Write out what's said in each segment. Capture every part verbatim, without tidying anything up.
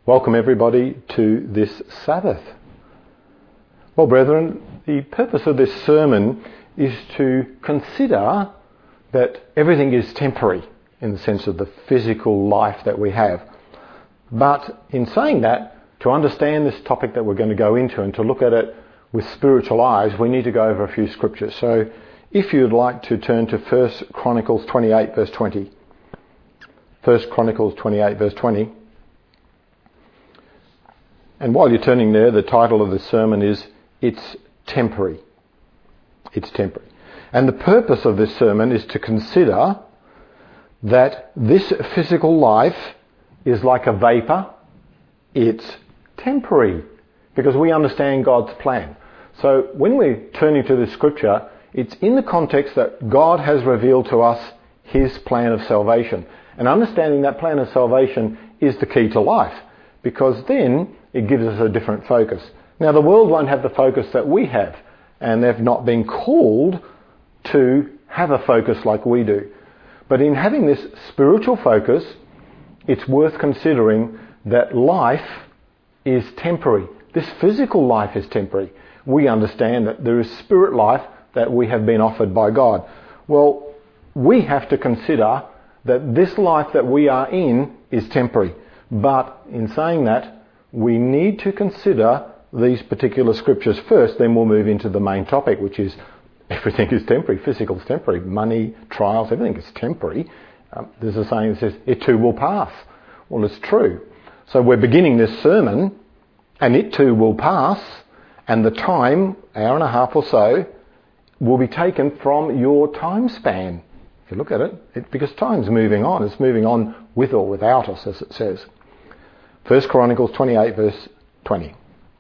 Welcome everybody to this Sabbath. Well, brethren, the purpose of this sermon is to consider that everything is temporary in the sense of the physical life that we have. But in saying that, to understand this topic that we're going to go into and to look at it with spiritual eyes, we need to go over a few scriptures. So if you'd like to turn to First Chronicles twenty-eight verse twenty. First Chronicles twenty-eight verse twenty. And while you're turning there, the title of the sermon is It's Temporary. It's temporary. And the purpose of this sermon is to consider that this physical life is like a vapour. It's temporary because we understand God's plan. So when we're turning to this scripture, it's in the context that God has revealed to us his plan of salvation. And understanding that plan of salvation is the key to life, because then it gives us a different focus. Now, the world won't have the focus that we have, and they've not been called to have a focus like we do. But in having this spiritual focus, it's worth considering that life is temporary. This physical life is temporary. We understand that there is spirit life that we have been offered by God. Well, we have to consider that this life that we are in is temporary. But in saying that, we need to consider these particular scriptures first, then we'll move into the main topic, which is everything is temporary. Physical is temporary. Money, trials, everything is temporary. Um, there's a saying that says, it too will pass. Well, it's true. So we're beginning this sermon, and it too will pass, and the time, hour and a half or so, will be taken from your time span. If you look at it, it because time's moving on. It's moving on with or without us, as it says. First Chronicles twenty-eight verse twenty.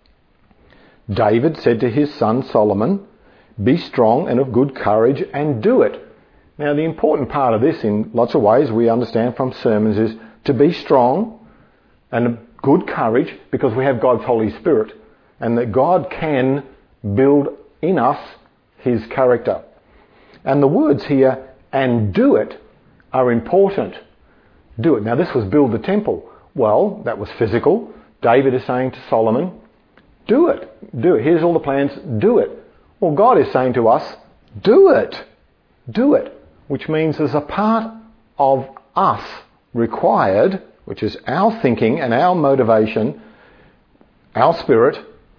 David said to his son Solomon, "Be strong and of good courage and do it." Now, the important part of this, in lots of ways we understand from sermons, is to be strong and of good courage because we have God's Holy Spirit, and that God can build in us his character. And the words here, "and do it," are important. Do it. Now, this was build the temple. Well, that was physical. David is saying to Solomon, do it. Do it. Here's all the plans. Do it. Well, God is saying to us, do it. Do it. Which means there's a part of us required, which is our thinking and our motivation, our spirit.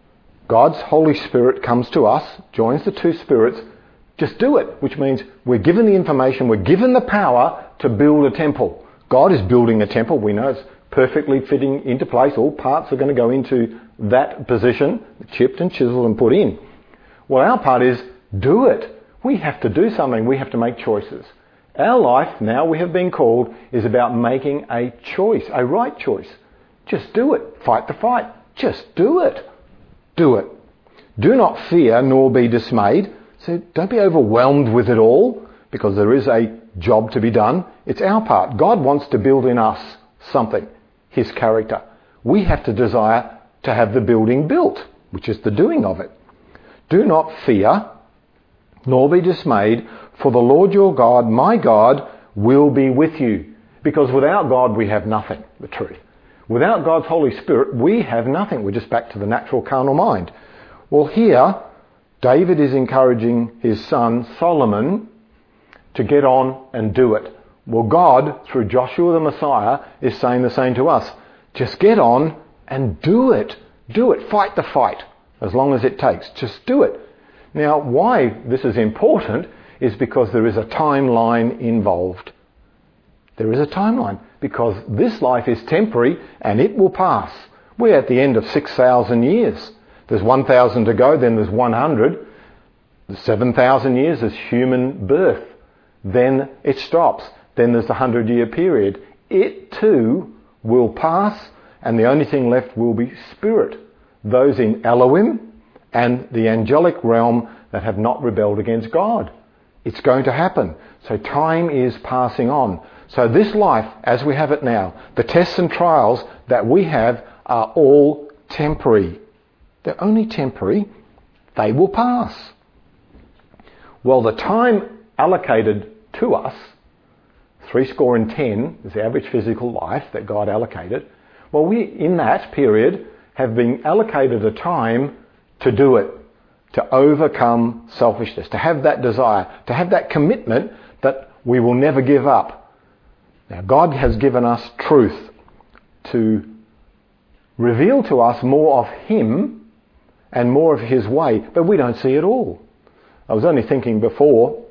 God's Holy Spirit comes to us, joins the two spirits. Just do it. Which means we're given the information, we're given the power to build a temple. God is building a temple. We know it's perfectly fitting into place. All parts are going to go into that position, chipped and chiseled and put in. Well, our part is do it. We have to do something. We have to make choices. Our life, now we have been called, is about making a choice, a right choice. Just do it. Fight the fight. Just do it. Do it. Do not fear nor be dismayed. So don't be overwhelmed with it all, because there is a job to be done. It's our part. God wants to build in us something, his character. We have to desire to have the building built, which is the doing of it. Do not fear, nor be dismayed, for the Lord your God, my God, will be with you. Because without God we have nothing, the truth. Without God's Holy Spirit we have nothing. We're just back to the natural carnal mind. Well, here David is encouraging his son Solomon to get on and do it. Well, God, through Joshua the Messiah, is saying the same to us. Just get on and do it. Do it. Fight the fight, as long as it takes. Just do it. Now, why this is important is because there is a timeline involved. There is a timeline, because this life is temporary and it will pass. We're at the end of six thousand years. There's one thousand to go, then there's one hundred. The seven thousand years is human birth. Then it stops. Then there's the hundred-year period. It too will pass, and the only thing left will be spirit. Those in Elohim and the angelic realm that have not rebelled against God. It's going to happen. So time is passing on. So this life, as we have it now, the tests and trials that we have are all temporary. They're only temporary. They will pass. Well, the time allocated to us, three score and ten is the average physical life that God allocated. Well, we, in that period, have been allocated a time to do it, to overcome selfishness, to have that desire, to have that commitment that we will never give up. Now, God has given us truth to reveal to us more of Him and more of His way, but we don't see it all. I was only thinking before,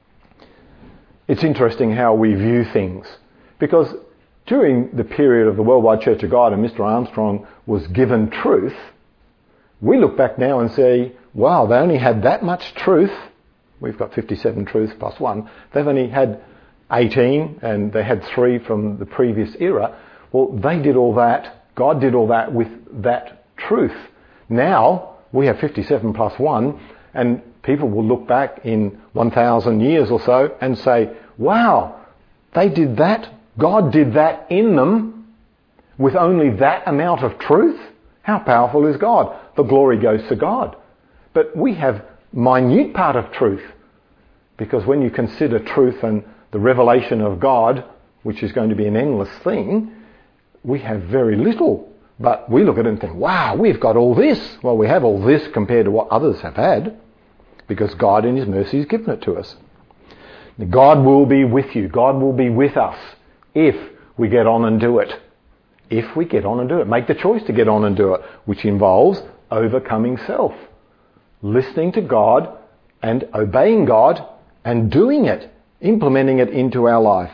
it's interesting how we view things, because during the period of the Worldwide Church of God and Mister Armstrong was given truth, we look back now and say, wow, they only had that much truth. We've got fifty-seven truths plus one. They've only had eighteen, and they had three from the previous era. Well, they did all that. God did all that with that truth. Now, we have fifty-seven plus one, and people will look back in one thousand years or so and say, wow, they did that. God did that in them with only that amount of truth. How powerful is God? The glory goes to God. But we have minute part of truth, because when you consider truth and the revelation of God, which is going to be an endless thing, we have very little. But we look at it and think, wow, we've got all this. Well, we have all this compared to what others have had, because God in His mercy has given it to us. God will be with you. God will be with us if we get on and do it. If we get on and do it. Make the choice to get on and do it, which involves overcoming self. Listening to God and obeying God and doing it, implementing it into our life.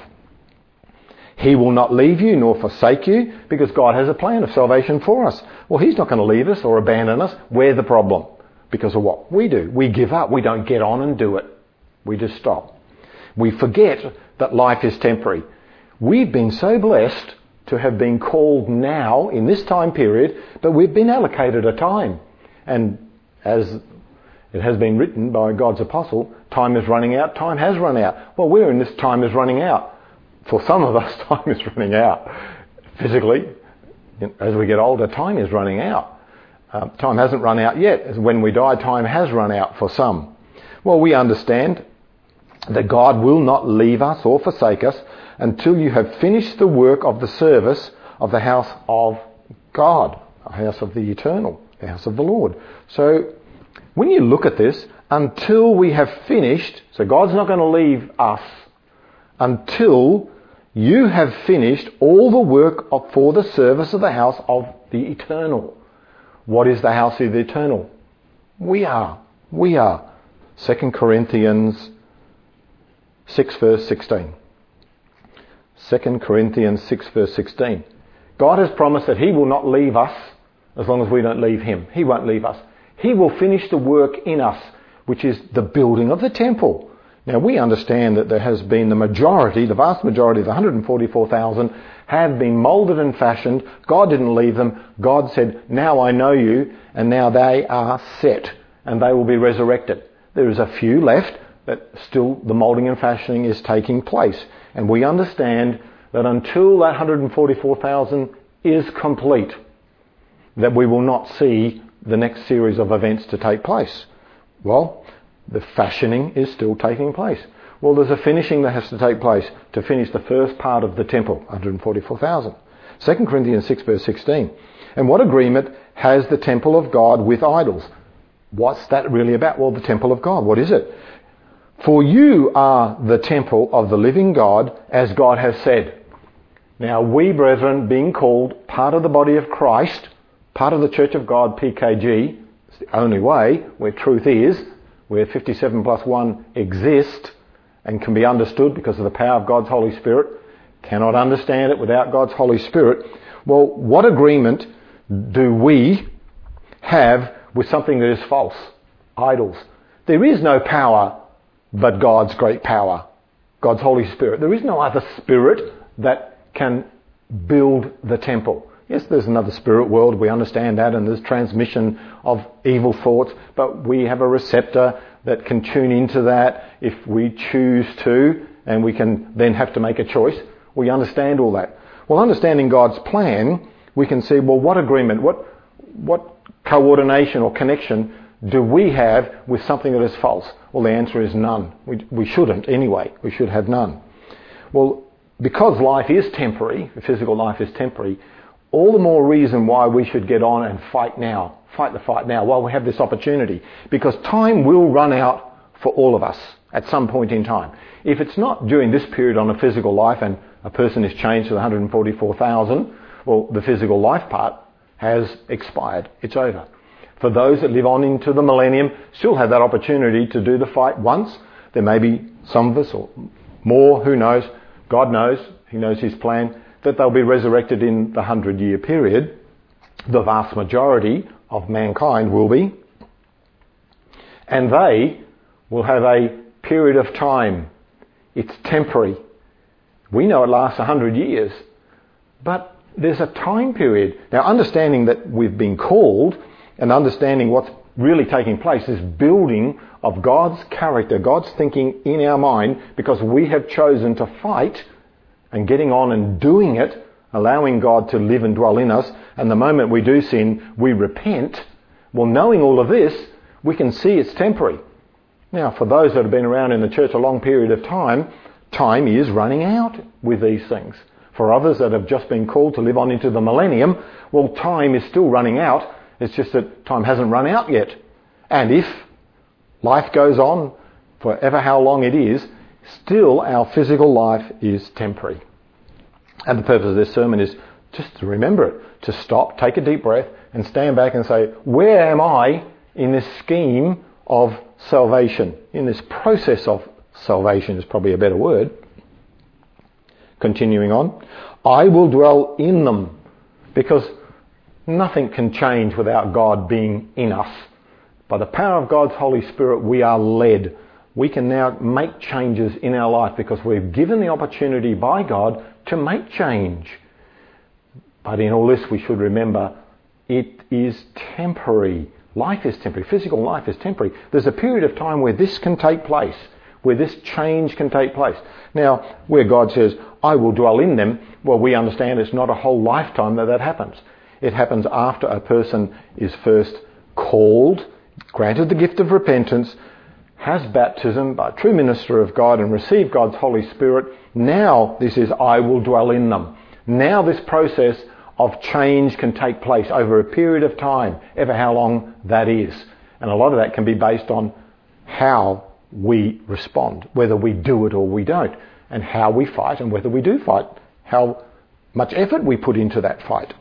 He will not leave you nor forsake you, because God has a plan of salvation for us. Well, He's not going to leave us or abandon us. We're the problem because of what we do. We give up. We don't get on and do it. We just stop. We forget that life is temporary. We've been so blessed to have been called now in this time period, but we've been allocated a time. And as it has been written by God's apostle, time is running out, time has run out. Well, we're in this time is running out. For some of us, time is running out. Physically, as we get older, time is running out. Uh, time hasn't run out yet. When we die, time has run out for some. Well, we understand that God will not leave us or forsake us until you have finished the work of the service of the house of God, the house of the eternal, the house of the Lord. So when you look at this, until we have finished, so God's not going to leave us until you have finished all the work of, for the service of the house of the eternal. What is the house of the eternal? We are. We are. Second Corinthians six verse sixteen. Second Corinthians six verse sixteen. God has promised that He will not leave us as long as we don't leave Him. He won't leave us. He will finish the work in us, which is the building of the temple. Now, we understand that there has been the majority, the vast majority of the one hundred forty-four thousand have been moulded and fashioned. God didn't leave them. God said, now I know you, and now they are set, and they will be resurrected. There is a few left, but still the moulding and fashioning is taking place. And we understand that until that one hundred forty-four thousand is complete, that we will not see the next series of events to take place. Well, the fashioning is still taking place. Well, there's a finishing that has to take place to finish the first part of the temple, one hundred forty-four thousand. Second Corinthians six verse sixteen. And what agreement has the temple of God with idols? What's that really about? Well, the temple of God. What is it? For you are the temple of the living God, as God has said. Now, we, brethren, being called part of the body of Christ, part of the Church of God, P K G, it's the only way where truth is, where fifty-seven plus one exist and can be understood because of the power of God's Holy Spirit. Cannot understand it without God's Holy Spirit. Well, what agreement do we have with something that is false? Idols. There is no power but God's great power, God's Holy Spirit. There is no other spirit that can build the temple. Yes, there's another spirit world, we understand that, and there's transmission of evil thoughts, but we have a receptor that can tune into that if we choose to, and we can then have to make a choice. We understand all that. Well, understanding God's plan, we can see, well, what agreement, what what coordination or connection do we have with something that is false? Well, the answer is none. We, we shouldn't anyway. We should have none. Well, because life is temporary, physical life is temporary, all the more reason why we should get on and fight now. Fight the fight now while we have this opportunity. Because time will run out for all of us at some point in time. If it's not during this period on a physical life and a person is changed to one hundred forty-four thousand, well, the physical life part has expired. It's over. For those that live on into the millennium, still have that opportunity to do the fight once. There may be some of us or more, who knows. God knows. He knows his plan, that they'll be resurrected in the hundred-year period. The vast majority of mankind will be. And they will have a period of time. It's temporary. We know it lasts a hundred years. But there's a time period. Now, understanding that we've been called and understanding what's really taking place, this building of God's character, God's thinking in our mind, because we have chosen to fight and getting on and doing it, allowing God to live and dwell in us. And the moment we do sin, we repent. Well, knowing all of this, we can see it's temporary. Now, for those that have been around in the church a long period of time, time is running out with these things. For others that have just been called to live on into the millennium, well, time is still running out. It's just that time hasn't run out yet. And if life goes on, for ever how long it is, still our physical life is temporary. And the purpose of this sermon is just to remember it, to stop, take a deep breath and stand back and say, where am I in this scheme of salvation? In this process of salvation is probably a better word. Continuing on, I will dwell in them, because nothing can change without God being in us. By the power of God's Holy Spirit, we are led. We can now make changes in our life because we're given the opportunity by God to make change. But in all this, we should remember it is temporary. Life is temporary. Physical life is temporary. There's a period of time where this can take place, where this change can take place. Now, where God says, I will dwell in them, well, we understand it's not a whole lifetime that that happens. It happens after a person is first called, granted the gift of repentance, has baptism by a true minister of God and received God's Holy Spirit. Now this is, I will dwell in them. Now this process of change can take place over a period of time, ever how long that is. And a lot of that can be based on how we respond, whether we do it or we don't, and how we fight and whether we do fight, how much effort we put into that fight.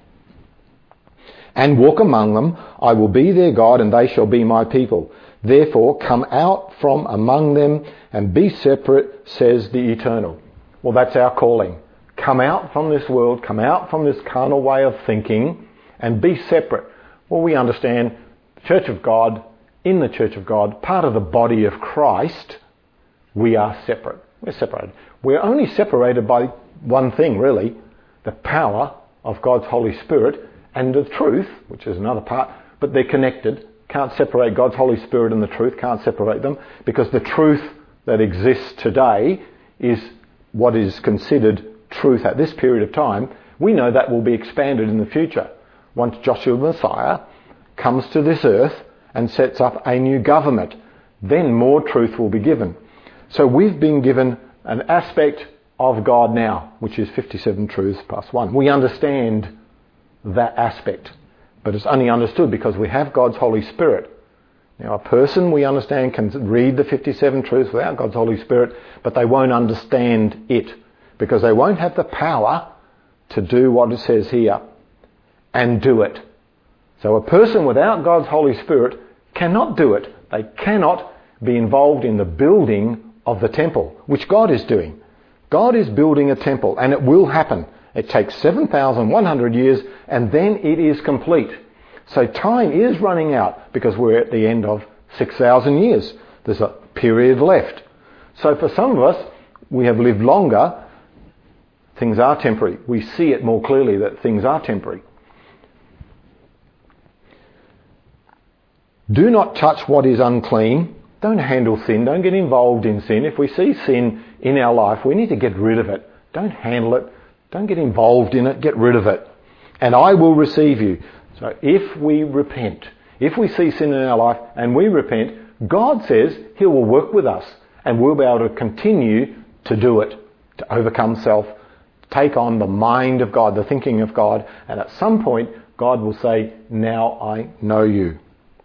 And walk among them, I will be their God and they shall be my people. Therefore come out from among them and be separate, says the Eternal. Well, that's our calling. Come out from this world, come out from this carnal way of thinking and be separate. Well, we understand Church of God, in the Church of God, part of the body of Christ, we are separate. We're separated. We're only separated by one thing, really, the power of God's Holy Spirit and the truth, which is another part, but they're connected. Can't separate God's Holy Spirit and the truth, can't separate them, because the truth that exists today is what is considered truth at this period of time. We know that will be expanded in the future. Once Joshua the Messiah comes to this earth and sets up a new government, then more truth will be given. So we've been given an aspect of God now, which is fifty-seven truths plus one. We understand that aspect, but it's only understood because we have God's Holy Spirit. Now, a person, we understand, can read the fifty-seven truths without God's Holy Spirit, but they won't understand it because they won't have the power to do what it says here and do it. So a person without God's Holy Spirit cannot do it. They cannot be involved in the building of the temple, which God is doing. God is building a temple, and it will happen. It takes seven thousand one hundred years, and then it is complete. So time is running out because we're at the end of six thousand years. There's a period left. So for some of us, we have lived longer. Things are temporary. We see it more clearly that things are temporary. Do not touch what is unclean. Don't handle sin. Don't get involved in sin. If we see sin in our life, we need to get rid of it. Don't handle it. Don't get involved in it. Get rid of it. And I will receive you. So if we repent, if we see sin in our life and we repent, God says He will work with us and we'll be able to continue to do it, to overcome self, take on the mind of God, the thinking of God, and at some point God will say, now I know you.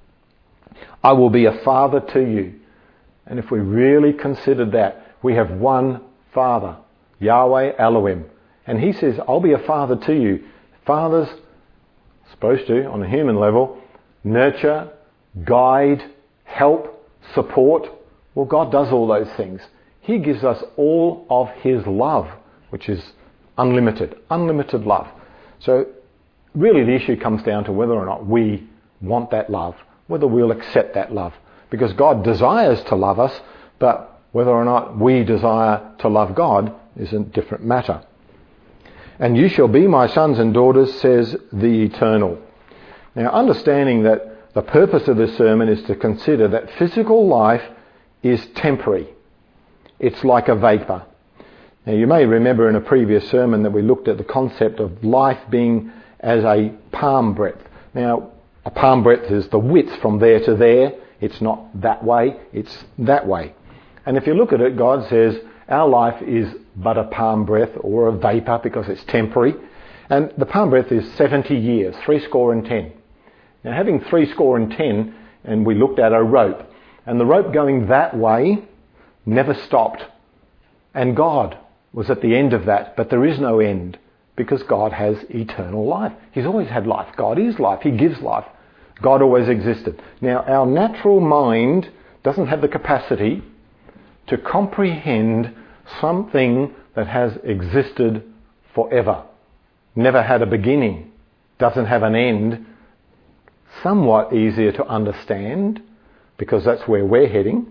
I will be a father to you. And if we really considered that, we have one Father, Yahweh Elohim. And he says, I'll be a father to you. Fathers, supposed to, on a human level, nurture, guide, help, support. Well, God does all those things. He gives us all of his love, which is unlimited, unlimited love. So really the issue comes down to whether or not we want that love, whether we'll accept that love. Because God desires to love us, but whether or not we desire to love God is a different matter. And you shall be my sons and daughters, says the Eternal. Now, understanding that the purpose of this sermon is to consider that physical life is temporary. It's like a vapour. Now, you may remember in a previous sermon that we looked at the concept of life being as a palm breadth. Now, a palm breadth is the width from there to there. It's not that way, it's that way. And if you look at it, God says our life is but a palm breadth or a vapour because it's temporary. And the palm breadth is seventy years, three score and ten. Now, having three score and ten, and we looked at a rope, and the rope going that way never stopped. And God was at the end of that, but there is no end because God has eternal life. He's always had life. God is life. He gives life. God always existed. Now, our natural mind doesn't have the capacity to comprehend something that has existed forever, never had a beginning, doesn't have an end. Somewhat easier to understand because that's where we're heading.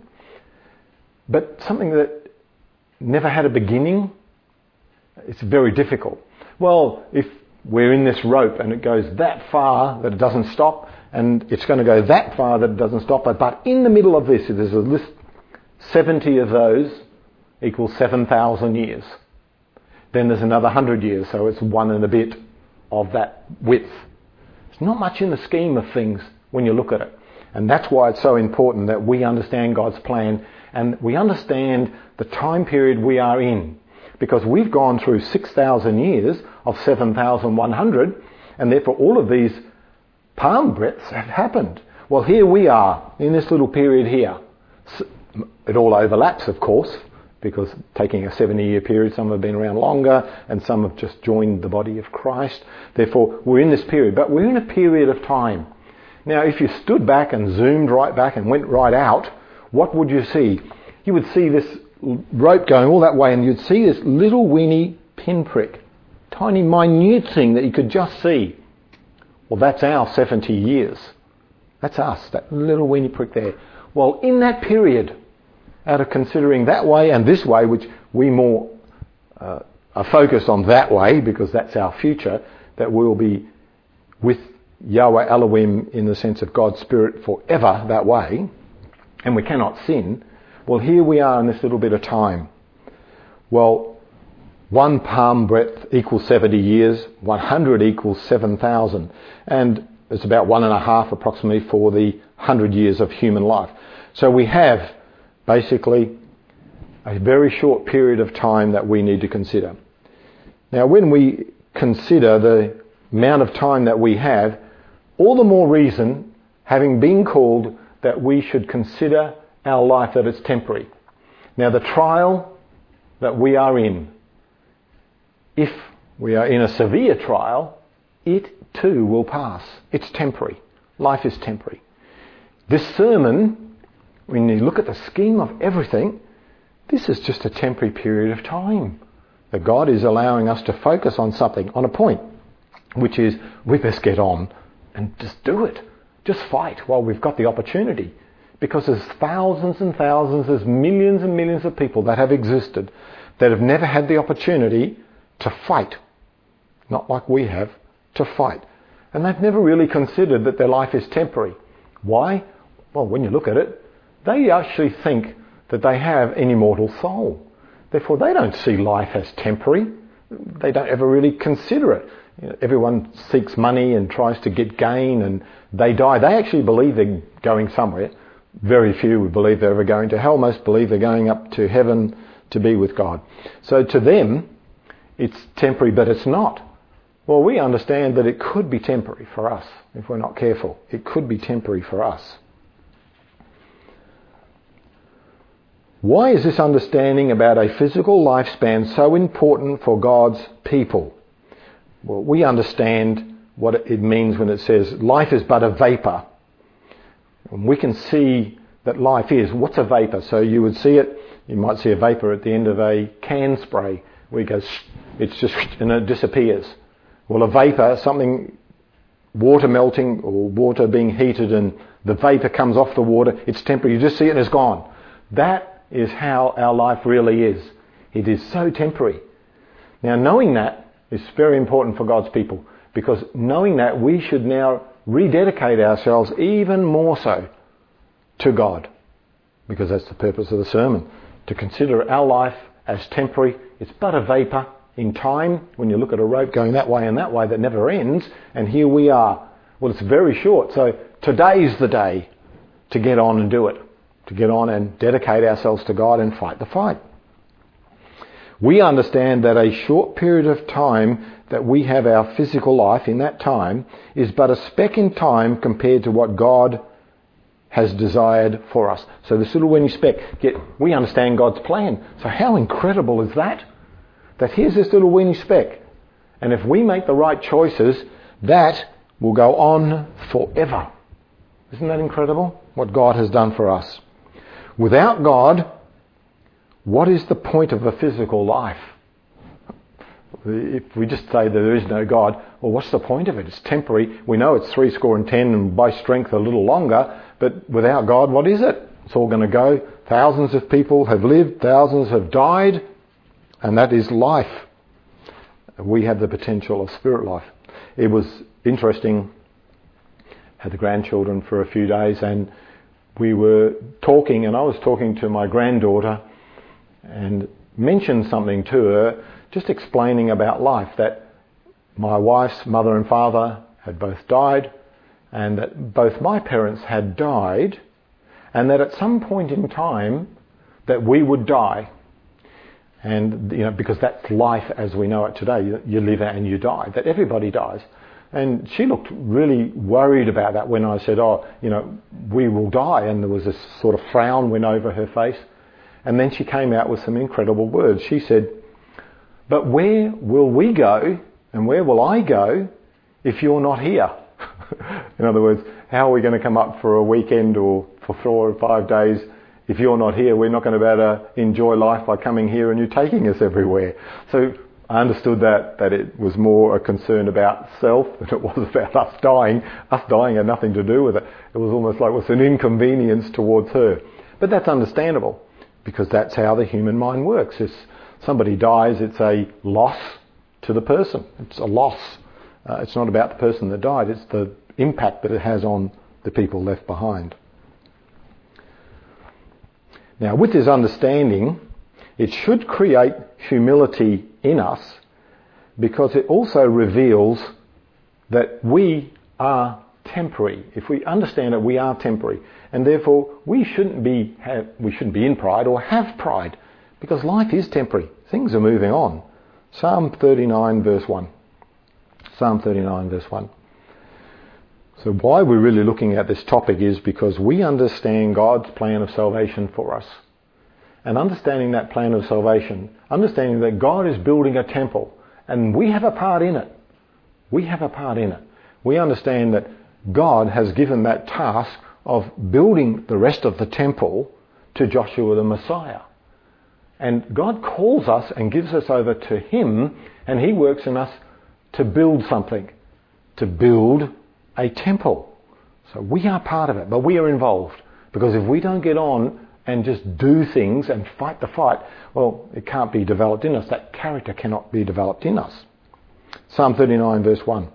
But something that never had a beginning, it's very difficult. Well, if we're in this rope and it goes that far that it doesn't stop, and it's going to go that far that it doesn't stop, but, but in the middle of this, there's a list, seventy of those equals seven thousand years. Then there's another one hundred years, so it's one and a bit of that width. It's not much in the scheme of things when you look at it. And that's why it's so important that we understand God's plan and we understand the time period we are in. Because we've gone through six thousand years of seven thousand one hundred, and therefore all of these palm breadths have happened. Well, here we are in this little period here. It all overlaps, of course, because taking a seventy-year period, some have been around longer and some have just joined the body of Christ. Therefore, we're in this period, but we're in a period of time. Now, if you stood back and zoomed right back and went right out, what would you see? You would see this rope going all that way, and you'd see this little weeny pinprick, tiny minute thing that you could just see. Well, that's our seventy years. That's us, that little weeny prick there. Well, in that period, out of considering that way and this way, which we more uh, are focused on that way because that's our future, that we'll be with Yahweh Elohim in the sense of God's Spirit forever that way, and we cannot sin. Well, here we are in this little bit of time. Well, one palm breadth equals seventy years, one hundred equals seven thousand, and it's about one and a half approximately for the one hundred years of human life. So we have basically a very short period of time that we need to consider. Now, when we consider the amount of time that we have, all the more reason, having been called, that we should consider our life that it's temporary. Now, the trial that we are in, if we are in a severe trial, it too will pass. It's temporary. Life is temporary. This sermon, when you look at the scheme of everything, this is just a temporary period of time that God is allowing us to focus on something, on a point, which is we best get on and just do it. Just fight while we've got the opportunity. Because there's thousands and thousands, there's millions and millions of people that have existed that have never had the opportunity to fight. Not like we have, to fight. And they've never really considered that their life is temporary. Why? Well, when you look at it, they actually think that they have an immortal soul. Therefore, they don't see life as temporary. They don't ever really consider it. You know, everyone seeks money and tries to get gain, and they die. They actually believe they're going somewhere. Very few would believe they're ever going to hell. Most believe they're going up to heaven to be with God. So to them, it's temporary, but it's not. Well, we understand that it could be temporary for us if we're not careful. It could be temporary for us. Why is this understanding about a physical lifespan so important for God's people? Well, we understand what it means when it says life is but a vapour. And we can see that life is. What's a vapour? So you would see it, you might see a vapour at the end of a can spray where it goes, it's just, and it disappears. Well, a vapour, something, water melting or water being heated and the vapour comes off the water, it's temporary, you just see it and it's gone. That is how our life really is. It is so temporary. Now, knowing that is very important for God's people, because knowing that, we should now rededicate ourselves even more so to God, because that's the purpose of the sermon, to consider our life as temporary. It's but a vapour in time. When you look at a rope going that way and that way that never ends, and here we are. Well, it's very short, so today's the day to get on and do it, to get on and dedicate ourselves to God and fight the fight. We understand that a short period of time that we have our physical life, in that time, is but a speck in time compared to what God has desired for us. So this little weeny speck, yet we understand God's plan. So how incredible is that? That here's this little weeny speck, and if we make the right choices, that will go on forever. Isn't that incredible, what God has done for us? Without God, what is the point of a physical life? If we just say that there is no God, well, what's the point of it? It's temporary. We know it's three score and ten and by strength a little longer, but without God, what is it? It's all going to go. Thousands of people have lived, thousands have died, and that is life. We have the potential of spirit life. It was interesting, had the grandchildren for a few days, and we were talking, and I was talking to my granddaughter and mentioned something to her, just explaining about life, that my wife's mother and father had both died, and that both my parents had died, and that at some point in time that we would die. And, you know, because that's life as we know it today. You, you live and you die, that everybody dies. And she looked really worried about that when I said, oh, you know, we will die. And there was this sort of frown went over her face. And then she came out with some incredible words. She said, but where will we go and where will I go if you're not here? In other words, how are we going to come up for a weekend or for four or five days if you're not here? We're not going to be able to enjoy life by coming here and you taking us everywhere. So I understood that, that it was more a concern about self than it was about us dying. Us dying had nothing to do with it. It was almost like it was an inconvenience towards her. But that's understandable, because that's how the human mind works. If somebody dies, it's a loss to the person. It's a loss. Uh, it's not about the person that died. It's the impact that it has on the people left behind. Now, with this understanding, it should create humility in us, because it also reveals that we are temporary. If we understand that we are temporary, and therefore we shouldn't be have, we shouldn't be in pride or have pride, because life is temporary. Things are moving on. Psalm thirty-nine verse one. Psalm thirty-nine verse one. So why we're really looking at this topic is because we understand God's plan of salvation for us. And understanding that plan of salvation, understanding that God is building a temple and we have a part in it. We have a part in it. We understand that God has given that task of building the rest of the temple to Joshua the Messiah. And God calls us and gives us over to Him, and He works in us to build something, to build a temple. So we are part of it, but we are involved. Because if we don't get on and just do things and fight the fight, well, it can't be developed in us. That character cannot be developed in us. Psalm thirty-nine verse one.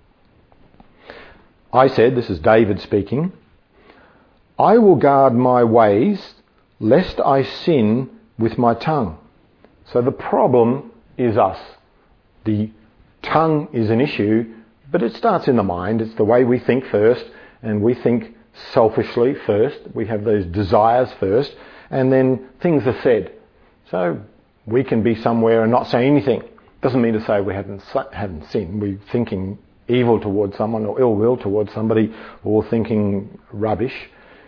I said, this is David speaking, I will guard my ways lest I sin with my tongue. So the problem is us. The tongue is an issue, but it starts in the mind. It's the way we think first, and we think selfishly first. We have those desires first, and then things are said. So we can be somewhere and not say anything, Doesn't mean to say we haven't haven't sinned. We're thinking evil towards someone or ill will towards somebody or thinking rubbish.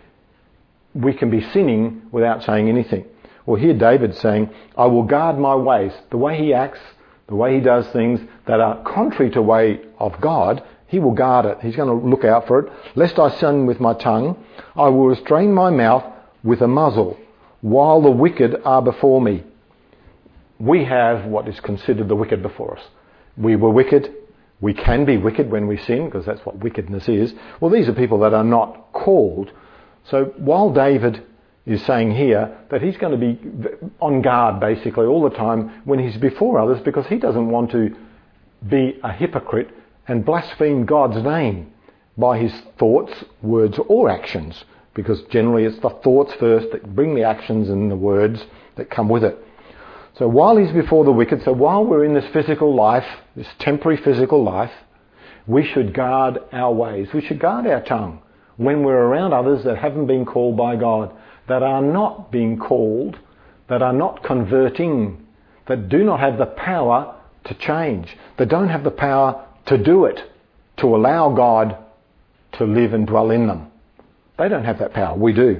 We can be sinning without saying anything. Well, here David's saying, I will guard my ways. The way he acts, the way he does things that are contrary to the way of God, he will guard it. He's going to look out for it. Lest I sin with my tongue, I will restrain my mouth with a muzzle, while the wicked are before me. We have what is considered the wicked before us. We were wicked. We can be wicked when we sin, because that's what wickedness is. Well, these are people that are not called. So while David is saying here that he's going to be on guard basically all the time when he's before others, because he doesn't want to be a hypocrite and blaspheme God's name by his thoughts, words or actions, because generally it's the thoughts first that bring the actions and the words that come with it. So while he's before the wicked, so while we're in this physical life, this temporary physical life, we should guard our ways. We should guard our tongue when we're around others that haven't been called by God, that are not being called, that are not converting, that do not have the power to change, that don't have the power to do it, to allow God to live and dwell in them. They don't have that power. We do.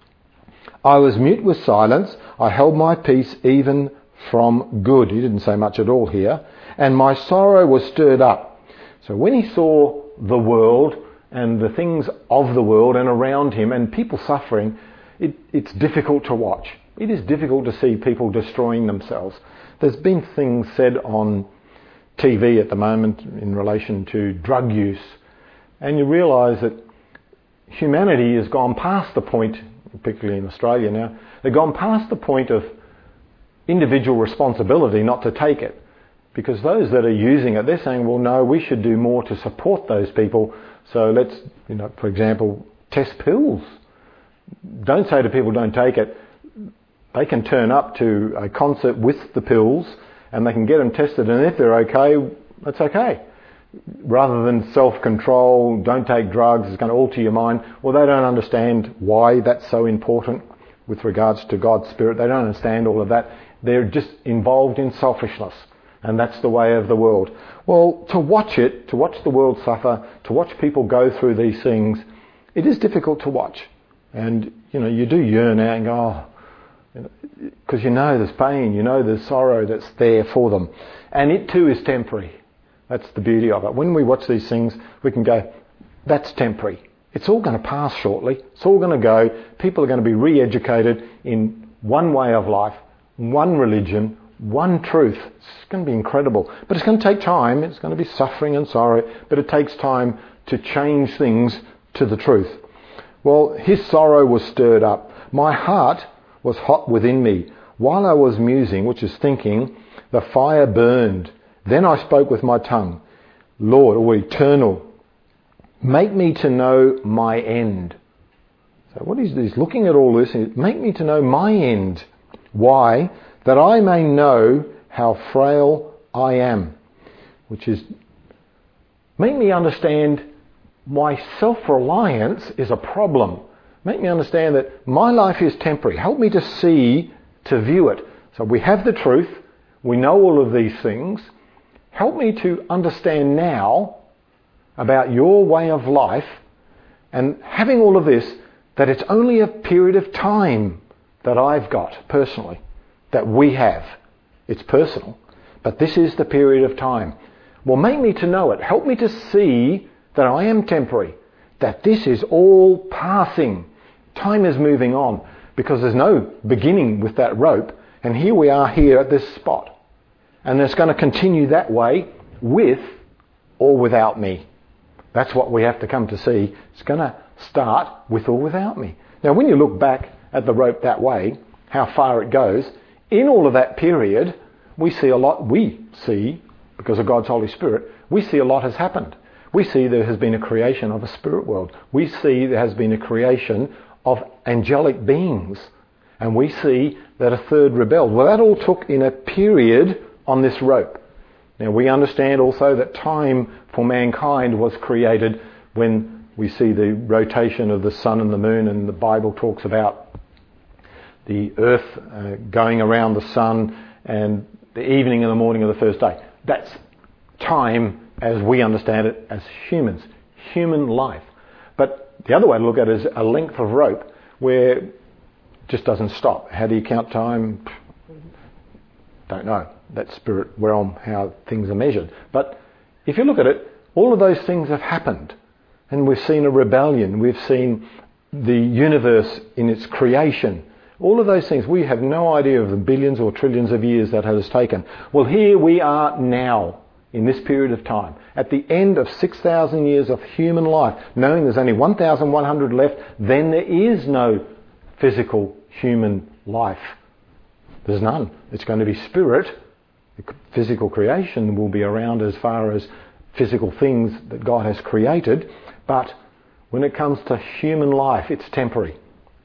I was mute with silence. I held my peace even from good. He didn't say much at all here. And my sorrow was stirred up. So when he saw the world and the things of the world and around him and people suffering, it, it's difficult to watch. It is difficult to see people destroying themselves. There's been things said on T V at the moment in relation to drug use, and you realise that humanity has gone past the point, particularly in Australia now, they've gone past the point of individual responsibility not to take it. Because those that are using it, they're saying, well, no, we should do more to support those people. So let's, you know, for example, test pills. Don't say to people don't take it. They can turn up to a concert with the pills and they can get them tested, and if they're okay, that's okay. Rather than self-control, don't take drugs, it's going to alter your mind. Well, they don't understand why that's so important with regards to God's Spirit. They don't understand all of that. They're just involved in selfishness. And that's the way of the world. Well, to watch it, to watch the world suffer, to watch people go through these things, it is difficult to watch. And, you know, you do yearn out and go, oh, because you know there's pain, you know there's sorrow that's there for them. And it too is temporary. That's the beauty of it. When we watch these things, we can go, that's temporary. It's all going to pass shortly. It's all going to go. People are going to be re-educated in one way of life, one religion, one truth. It's going to be incredible. But it's going to take time. It's going to be suffering and sorrow. But it takes time to change things to the truth. Well, his sorrow was stirred up. My heart was hot within me. While I was musing, which is thinking, the fire burned. Then I spoke with my tongue. Lord, or eternal, make me to know my end. So what he's, he's looking at all this, make me to know my end. Why? That I may know how frail I am. Which is, make me understand my self-reliance is a problem. Make me understand that my life is temporary. Help me to see, to view it. So we have the truth. We know all of these things. Help me to understand now about your way of life, and having all of this, that it's only a period of time that I've got personally, that we have. It's personal, but this is the period of time. Well, make me to know it. Help me to see that I am temporary, that this is all passing. Time is moving on, because there's no beginning with that rope, and here we are here at this spot. And it's going to continue that way with or without me. That's what we have to come to see. It's going to start with or without me. Now, when you look back at the rope that way, how far it goes, in all of that period, we see a lot, we see, because of God's Holy Spirit, we see a lot has happened. We see there has been a creation of a spirit world. We see there has been a creation of angelic beings. And we see that a third rebelled. Well, that all took in a period on this rope. Now, we understand also that time for mankind was created when we see the rotation of the sun and the moon, and the Bible talks about the earth uh, going around the sun, and the evening and the morning of the first day. That's time as we understand it as humans, human life. But the other way to look at it is a length of rope where it just doesn't stop. How do you count time? Don't know. That's spirit realm, how things are measured. But if you look at it, all of those things have happened. And we've seen a rebellion. We've seen the universe in its creation. All of those things, we have no idea of the billions or trillions of years that has taken. Well, here we are now, in this period of time, at the end of six thousand years of human life, knowing there's only one thousand one hundred left, then there is no physical human life. There's none. It's going to be spirit. Physical creation will be around as far as physical things that God has created, but when it comes to human life, it's temporary.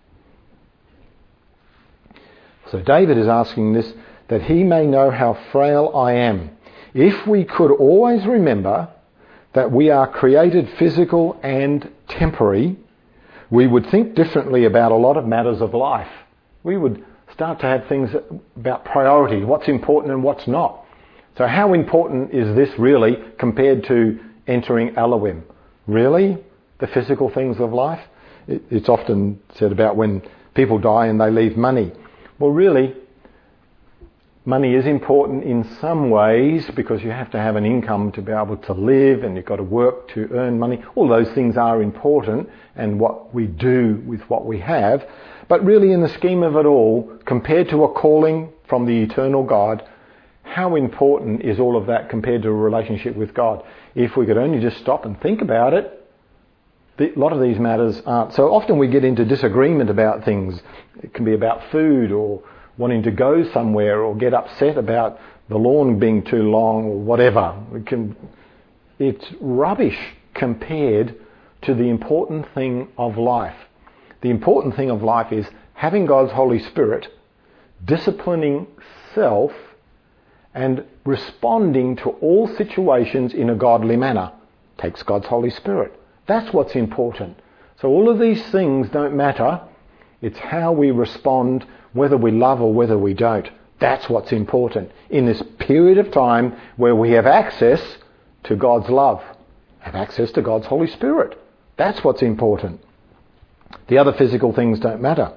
So David is asking this, that he may know how frail I am. If we could always remember that we are created physical and temporary, we would think differently about a lot of matters of life. We would start to have things about priority, what's important and what's not. So how important is this really compared to entering Elohim? Really? The physical things of life? It's often said about when people die and they leave money. Well, really, money is important in some ways because you have to have an income to be able to live and you've got to work to earn money. All those things are important and what we do with what we have. But really in the scheme of it all, compared to a calling from the eternal God, how important is all of that compared to a relationship with God? If we could only just stop and think about it, a lot of these matters aren't. So often we get into disagreement about things. It can be about food or wanting to go somewhere or get upset about the lawn being too long or whatever. It can, it's rubbish compared to the important thing of life. The important thing of life is having God's Holy Spirit, disciplining self, and responding to all situations in a godly manner. Takes God's Holy Spirit. That's what's important. So all of these things don't matter. It's how we respond, whether we love or whether we don't. That's what's important in this period of time where we have access to God's love, have access to God's Holy Spirit. That's what's important. The other physical things don't matter.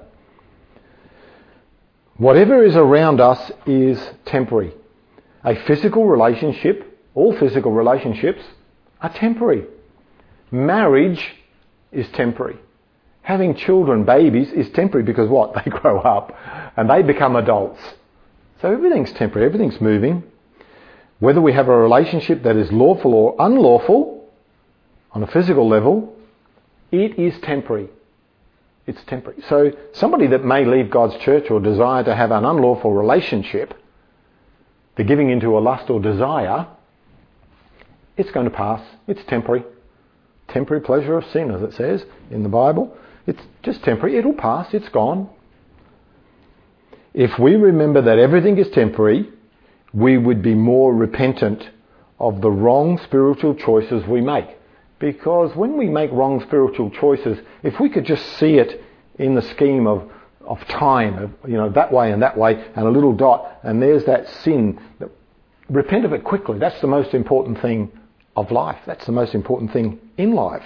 Whatever is around us is temporary. A physical relationship, all physical relationships are temporary. Marriage is temporary. Having children, babies, is temporary because what? They grow up and they become adults. So everything's temporary, everything's moving. Whether we have a relationship that is lawful or unlawful, on a physical level, it is temporary. It's temporary. So somebody that may leave God's church or desire to have an unlawful relationship, the giving into a lust or desire, it's going to pass. It's temporary. Temporary pleasure of sin, as it says in the Bible. It's just temporary. It'll pass. It's gone. If we remember that everything is temporary, we would be more repentant of the wrong spiritual choices we make. Because when we make wrong spiritual choices, if we could just see it in the scheme of, of time, of, you know, that way and that way, and a little dot, and there's that sin, repent of it quickly. That's the most important thing of life. That's the most important thing in life.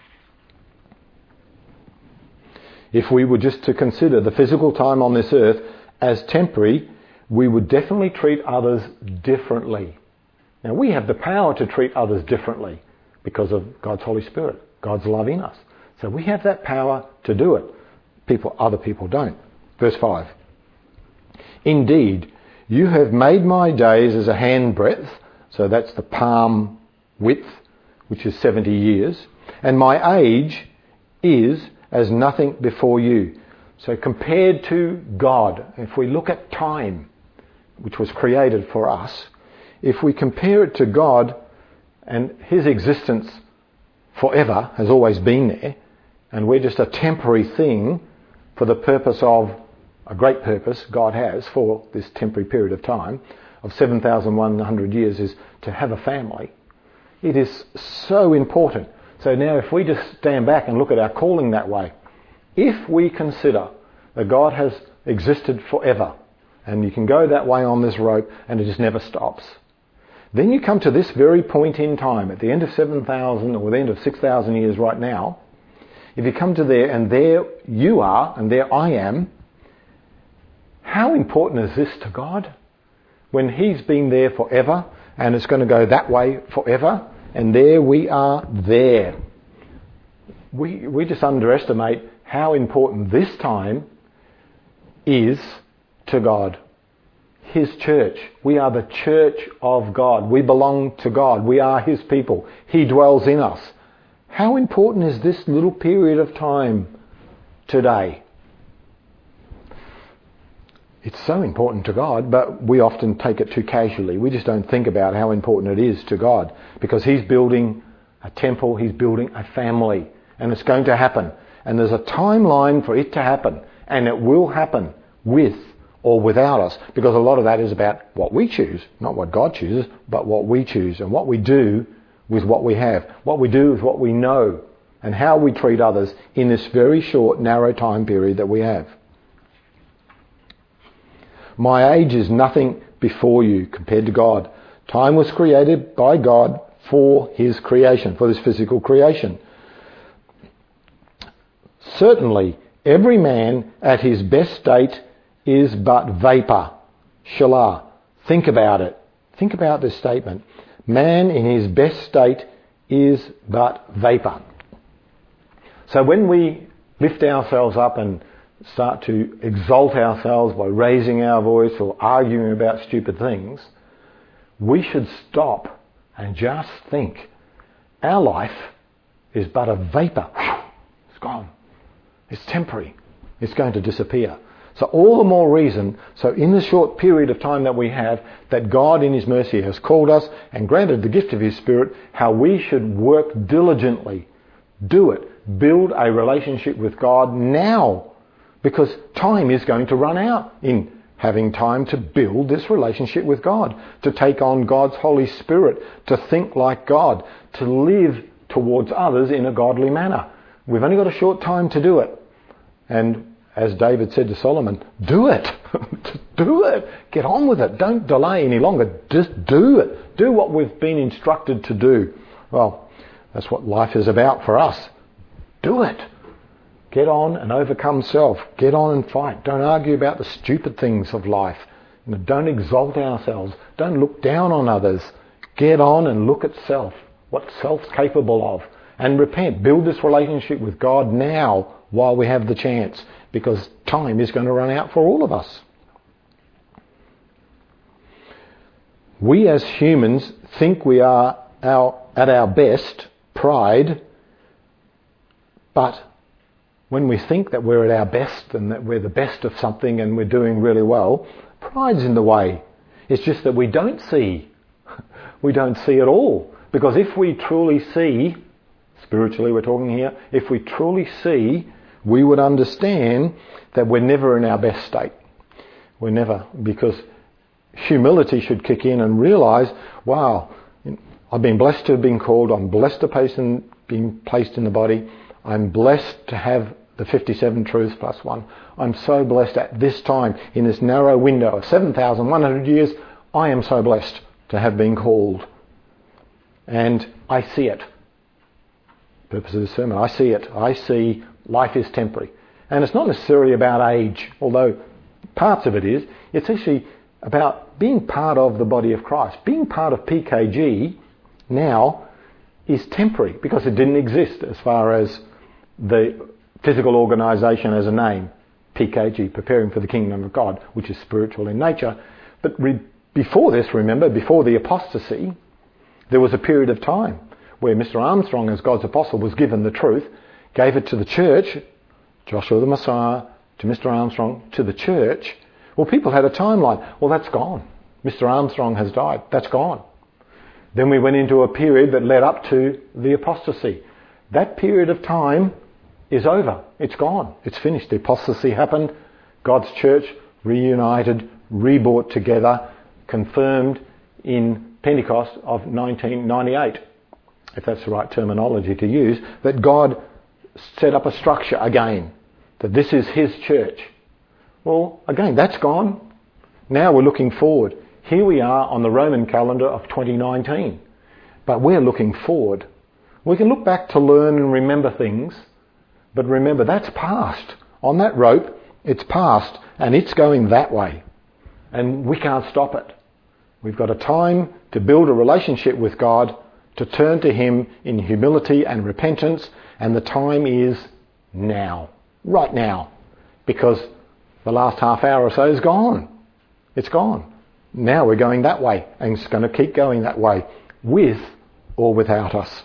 If we were just to consider the physical time on this earth as temporary, we would definitely treat others differently. Now, we have the power to treat others differently because of God's Holy Spirit, God's love in us. So we have that power to do it. People, other people don't. Verse five. Indeed, you have made my days as a handbreadth, so that's the palm width, which is seventy years, and my age is as nothing before you. So compared to God, if we look at time, which was created for us, if we compare it to God and his existence forever has always been there, and we're just a temporary thing for the purpose of, a great purpose God has for this temporary period of time, of seven thousand one hundred years, is to have a family. It is so important. So now if we just stand back and look at our calling that way, if we consider that God has existed forever, And you can go that way on this rope and it just never stops. Then you come to this very point in time, at the end of seven thousand or the end of six thousand years right now. If you come to there and there you are and there I am, how important is this to God? When He's been there forever and it's going to go that way forever, and there we are there. We, we just underestimate how important this time is to God. His church. We are the church of God. We belong to God. We are His people. He dwells in us. How important is this little period of time today? It's so important to God, but we often take it too casually. We just don't think about how important it is to God, because He's building a temple, He's building a family, and it's going to happen. And there's a timeline for it to happen, and it will happen with or without us, because a lot of that is about what we choose, not what God chooses, but what we choose and what we do with what we have, what we do with what we know, and how we treat others in this very short, narrow time period that we have. My age is nothing before you compared to God. Time was created by God for His creation, for this physical creation. Certainly, every man at his best state is but vapour. Shalah. Think about it. Think about this statement. Man in his best state is but vapour. So when we lift ourselves up and start to exalt ourselves by raising our voice or arguing about stupid things, we should stop and just think. Our life is but a vapour. It's gone. It's temporary. It's going to disappear. So all the more reason, so in the short period of time that we have, that God in His mercy has called us and granted the gift of His Spirit, how we should work diligently. Do it. Build a relationship with God now. Because time is going to run out in having time to build this relationship with God, to take on God's Holy Spirit, to think like God, to live towards others in a godly manner. We've only got a short time to do it. And as David said to Solomon, do it. Do it. Get on with it. Don't delay any longer. Just do it. Do what we've been instructed to do. Well, that's what life is about for us. Do it. Get on and overcome self. Get on and fight. Don't argue about the stupid things of life. You know, don't exalt ourselves. Don't look down on others. Get on and look at self. What self's capable of. And repent. Build this relationship with God now while we have the chance. Because time is going to run out for all of us. We as humans think we are our, at our best, pride, but when we think that we're at our best and that we're the best of something and we're doing really well, pride's in the way. It's just that we don't see. We don't see at all. Because if we truly see, spiritually we're talking here, if we truly see, we would understand that we're never in our best state. We're never, because humility should kick in and realise, wow, I've been blessed to have been called, I'm blessed to have been placed in the body, I'm blessed to have the fifty-seven truths plus one. I'm so blessed at this time, in this narrow window of seven thousand one hundred years, I am so blessed to have been called. And I see it. Purpose of this sermon, I see it. I see life is temporary. And it's not necessarily about age, although parts of it is. It's actually about being part of the body of Christ. Being part of P K G now is temporary, because it didn't exist as far as the physical organisation as a name, P K G, Preparing for the Kingdom of God, which is spiritual in nature. But re- before this, remember, before the apostasy, there was a period of time where Mister Armstrong, as God's apostle, was given the truth, gave it to the church, Joshua the Messiah, to Mister Armstrong, to the church. Well, people had a timeline. Well, that's gone. Mister Armstrong has died. That's gone. Then we went into a period that led up to the apostasy. That period of time is over. It's gone. It's finished. The apostasy happened. God's church reunited, rebrought together, confirmed in Pentecost of nineteen ninety-eight, if that's the right terminology to use, that God set up a structure again, that this is His church. Well, again, that's gone. Now we're looking forward. Here we are on the Roman calendar of twenty nineteen. But we're looking forward. We can look back to learn and remember things, but remember that's past. On that rope, it's past, and it's going that way. And we can't stop it. We've got a time to build a relationship with God, to turn to Him in humility and repentance, and the time is now. Right now. Because the last half hour or so is gone. It's gone. Now we're going that way, and it's going to keep going that way, with or without us.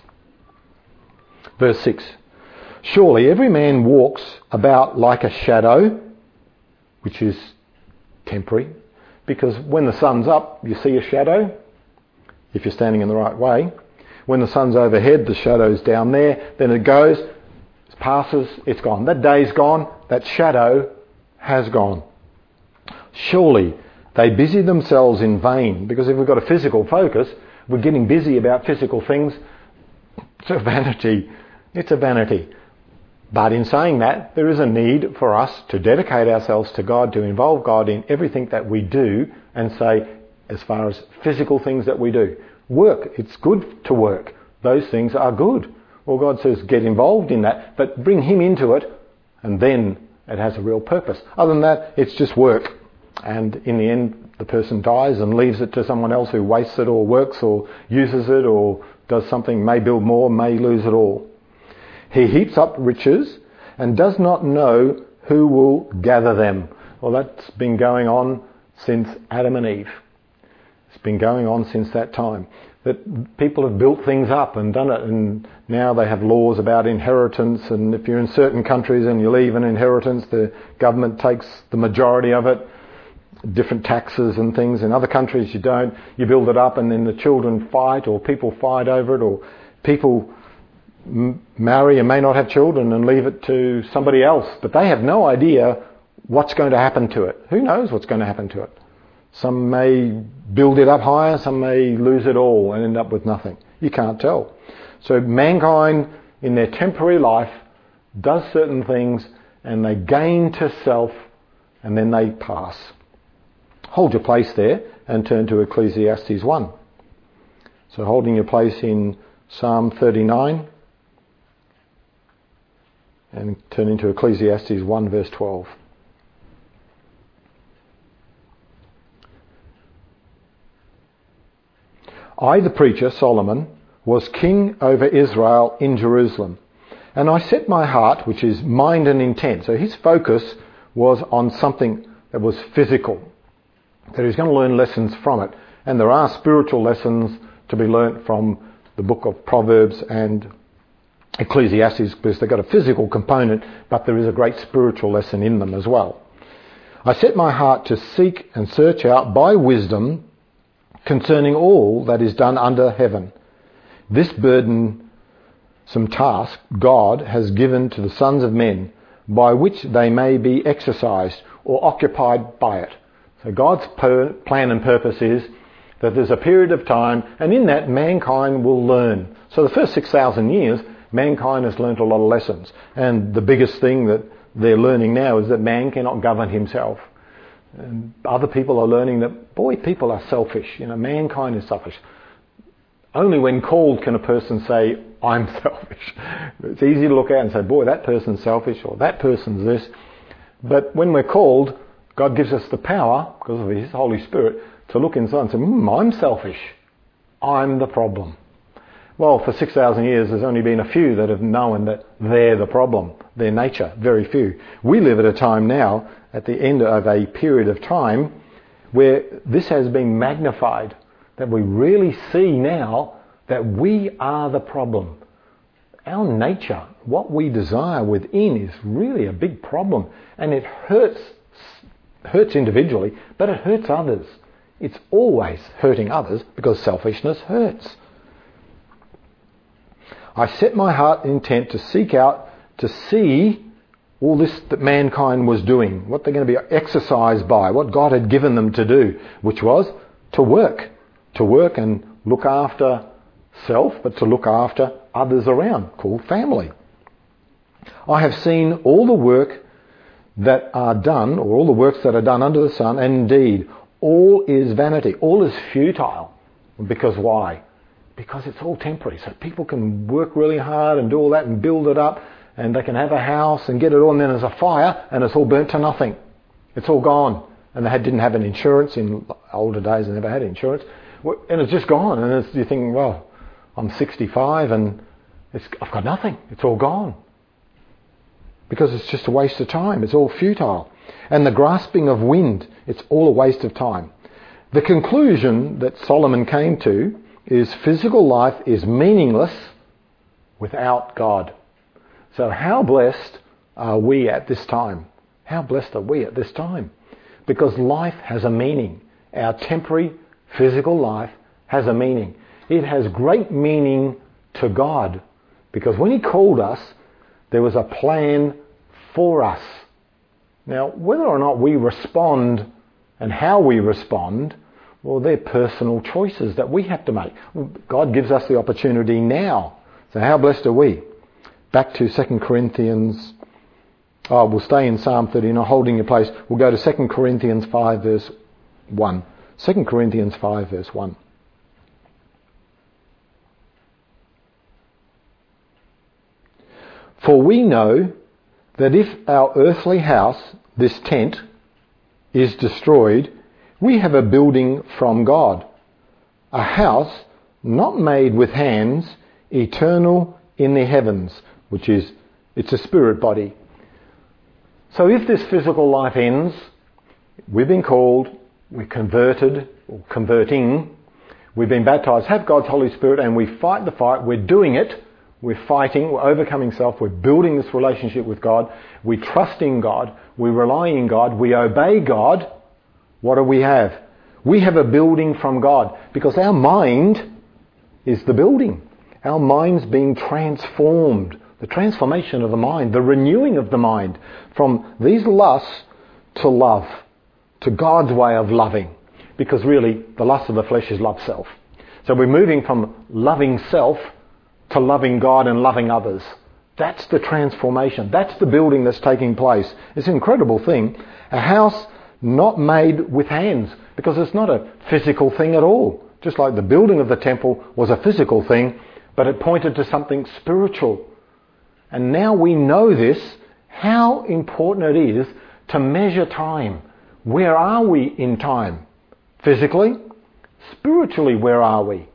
Verse six. Surely every man walks about like a shadow, which is temporary, because when the sun's up, you see a shadow, if you're standing in the right way. When the sun's overhead, the shadow's down there, then it goes, it passes, it's gone. That day's gone, that shadow has gone. Surely they busy themselves in vain, because if we've got a physical focus, we're getting busy about physical things. It's a vanity. It's a vanity. But in saying that, there is a need for us to dedicate ourselves to God, to involve God in everything that we do, and say, as far as physical things that we do, work. It's good to work. Those things are good. Well, God says get involved in that, but bring Him into it, and then it has a real purpose. Other than that, it's just work. And in the end, the person dies and leaves it to someone else who wastes it or works or uses it or does something, may build more, may lose it all. He heaps up riches and does not know who will gather them. Well, that's been going on since Adam and Eve. It's been going on since that time. That people have built things up and done it, and now they have laws about inheritance, and if you're in certain countries and you leave an inheritance, the government takes the majority of it, different taxes and things. In other countries you don't. You build it up and then the children fight, or people fight over it, or people m- marry and may not have children and leave it to somebody else, but they have no idea what's going to happen to it. Who knows what's going to happen to it? Some may build it up higher, some may lose it all and end up with nothing. You can't tell. So mankind in their temporary life does certain things and they gain to self and then they pass. Hold your place there and turn to Ecclesiastes one. So holding your place in Psalm thirty-nine and turning to Ecclesiastes one verse twelve. I, the preacher, Solomon, was king over Israel in Jerusalem. And I set my heart, which is mind and intent. So his focus was on something that was physical, that he was going to learn lessons from it. And there are spiritual lessons to be learnt from the book of Proverbs and Ecclesiastes, because they've got a physical component, but there is a great spiritual lesson in them as well. I set my heart to seek and search out by wisdom concerning all that is done under heaven. This burdensome task God has given to the sons of men, by which they may be exercised or occupied by it. So God's per- plan and purpose is that there's a period of time, and in that mankind will learn. So the first six thousand years, mankind has learnt a lot of lessons. And the biggest thing that they're learning now is that man cannot govern himself. And other people are learning that, boy, people are selfish. You know, mankind is selfish. Only when called can a person say, I'm selfish. It's easy to look at and say, boy, that person's selfish, or that person's this. But when we're called, God gives us the power, because of His Holy Spirit, to look inside and say, mm, I'm selfish. I'm the problem. Well, for six thousand years, there's only been a few that have known that they're the problem, their nature, very few. We live at a time now, at the end of a period of time, where this has been magnified, that we really see now that we are the problem. Our nature, what we desire within, is really a big problem, and it hurts, hurts individually, but it hurts others. It's always hurting others because selfishness hurts. I set my heart intent to seek out, to see all this that mankind was doing, what they're going to be exercised by, what God had given them to do, which was to work, to work and look after self, but to look after others around, called family. I have seen all the work that are done, or all the works that are done under the sun, and indeed, all is vanity. All is futile. Because why? Because it's all temporary. So people can work really hard and do all that and build it up, and they can have a house and get it all, and then there's a fire and it's all burnt to nothing. It's all gone. And they had, didn't have an insurance. In older days, they never had insurance. And it's just gone. And it's, you're thinking, well, I'm sixty-five and it's, I've got nothing. It's all gone. Because it's just a waste of time. It's all futile. And the grasping of wind, it's all a waste of time. The conclusion that Solomon came to is physical life is meaningless without God. So how blessed are we at this time? How blessed are we at this time? Because life has a meaning. Our temporary physical life has a meaning. It has great meaning to God. Because when He called us, there was a plan for us. Now, whether or not we respond and how we respond, well, they're personal choices that we have to make. God gives us the opportunity now. So how blessed are we? Back to Second Corinthians. Oh, we'll stay in Psalm thirty, not holding your place. We'll go to Second Corinthians five, verse one. Second Corinthians five, verse one. For we know that if our earthly house, this tent, is destroyed, we have a building from God, a house not made with hands, eternal in the heavens, which is, it's a spirit body. So if this physical life ends, we've been called, we're converted, or converting, we've been baptised, have God's Holy Spirit, and we fight the fight, we're doing it, we're fighting, we're overcoming self, we're building this relationship with God, we trust in God, we rely in God, we obey God. What do we have? We have a building from God, because our mind is the building. Our mind's being transformed. The transformation of the mind, the renewing of the mind from these lusts to love, to God's way of loving. Because really, the lust of the flesh is love self. So we're moving from loving self to loving God and loving others. That's the transformation. That's the building that's taking place. It's an incredible thing. A house not made with hands, because it's not a physical thing at all. Just like the building of the temple was a physical thing, but it pointed to something spiritual. And now we know this, how important it is to measure time. Where are we in time? Physically? Spiritually, where are we?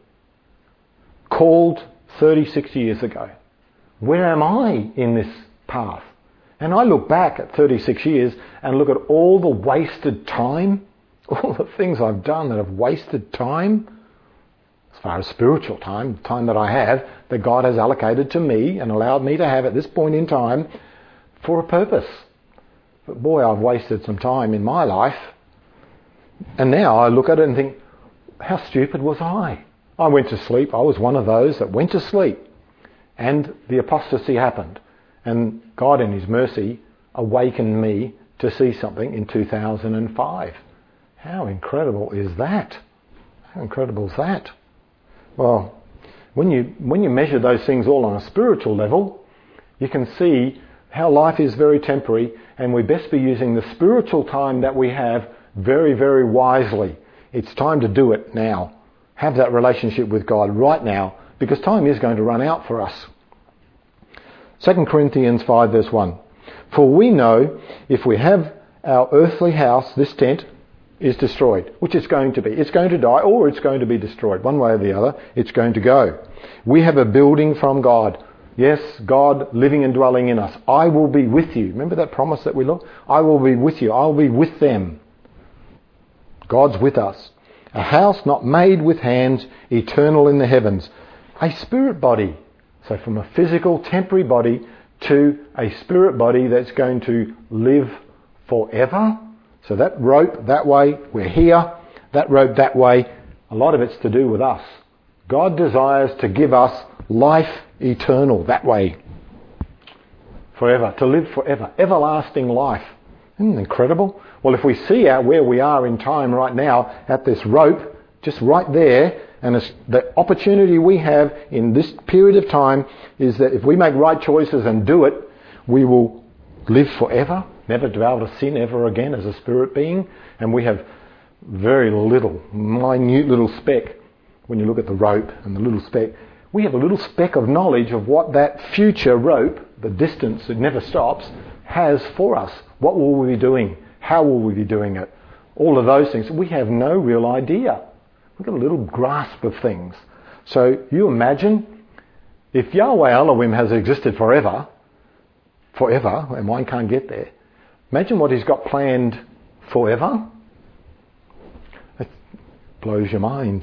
Called thirty-six years ago. Where am I in this path? And I look back at thirty-six years and look at all the wasted time, all the things I've done that have wasted time, as far as spiritual time, time that I have, that God has allocated to me and allowed me to have at this point in time for a purpose. But boy, I've wasted some time in my life. And now I look at it and think, how stupid was I? I went to sleep. I was one of those that went to sleep. And the apostasy happened. And God in His mercy awakened me to see something in two thousand five. How incredible is that? How incredible is that? Well, when you when you measure those things all on a spiritual level, you can see how life is very temporary, and we best be using the spiritual time that we have very, very wisely. It's time to do it now. Have that relationship with God right now, because time is going to run out for us. Second Corinthians five, verse one. For we know if we have our earthly house, this tent, is destroyed, which it's going to be. It's going to die, or it's going to be destroyed. One way or the other, it's going to go. We have a building from God. Yes, God living and dwelling in us. I will be with you. Remember that promise that we looked? I will be with you. I will be with them. God's with us. A house not made with hands, eternal in the heavens. A spirit body. So from a physical, temporary body to a spirit body that's going to live forever. So that rope that way, we're here. That rope that way, a lot of it's to do with us. God desires to give us life eternal that way. Forever. To live forever. Everlasting life. Isn't it incredible? Well, if we see out where we are in time right now at this rope, just right there, and it's the opportunity we have in this period of time is that if we make right choices and do it, we will live forever, never to be able to sin ever again as a spirit being, and we have very little, minute little speck. When you look at the rope and the little speck, we have a little speck of knowledge of what that future rope, the distance that never stops, has for us. What will we be doing? How will we be doing it? All of those things. We have no real idea. We've got a little grasp of things. So you imagine if Yahweh Elohim has existed forever, forever, and one can't get there, imagine what he's got planned forever. It blows your mind.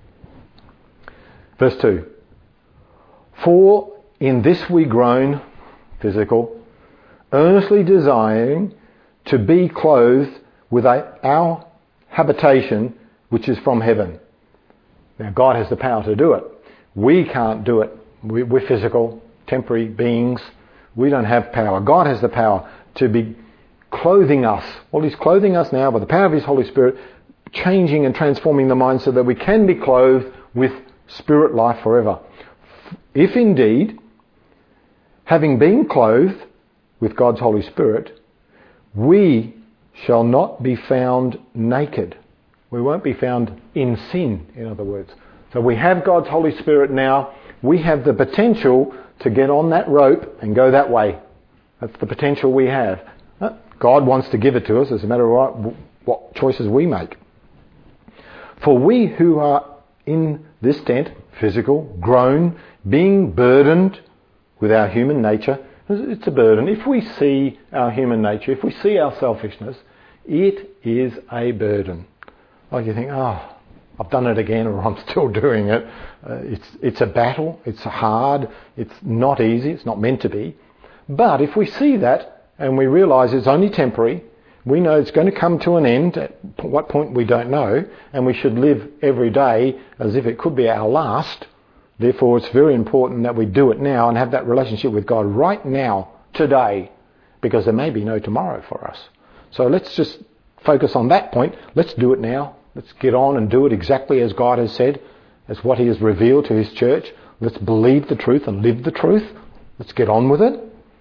Verse two. For in this we groan, physical, earnestly desiring to be clothed with a, our habitation which is from heaven. Now God has the power to do it. We can't do it. We, we're physical, temporary beings. We don't have power. God has the power to be clothing us. Well, he's clothing us now by the power of his Holy Spirit, changing and transforming the mind so that we can be clothed with spirit life forever. If indeed, having been clothed with God's Holy Spirit, we shall not be found naked. We won't be found in sin, in other words. So we have God's Holy Spirit now. We have the potential to get on that rope and go that way. That's the potential we have. God wants to give it to us. It's a matter of what choices we make. For we who are in this tent, physical, groan, being burdened with our human nature, it's a burden. If we see our human nature, if we see our selfishness, it is a burden. Like you think, oh, I've done it again, or I'm still doing it. Uh, it's it's a battle. It's hard. It's not easy. It's not meant to be. But if we see that and we realise it's only temporary, we know it's going to come to an end. At what point we don't know, and we should live every day as if it could be our last. Therefore, it's very important that we do it now and have that relationship with God right now, today, because there may be no tomorrow for us. So let's just focus on that point. Let's do it now. Let's get on and do it exactly as God has said, as what he has revealed to his church. Let's believe the truth and live the truth. Let's get on with it.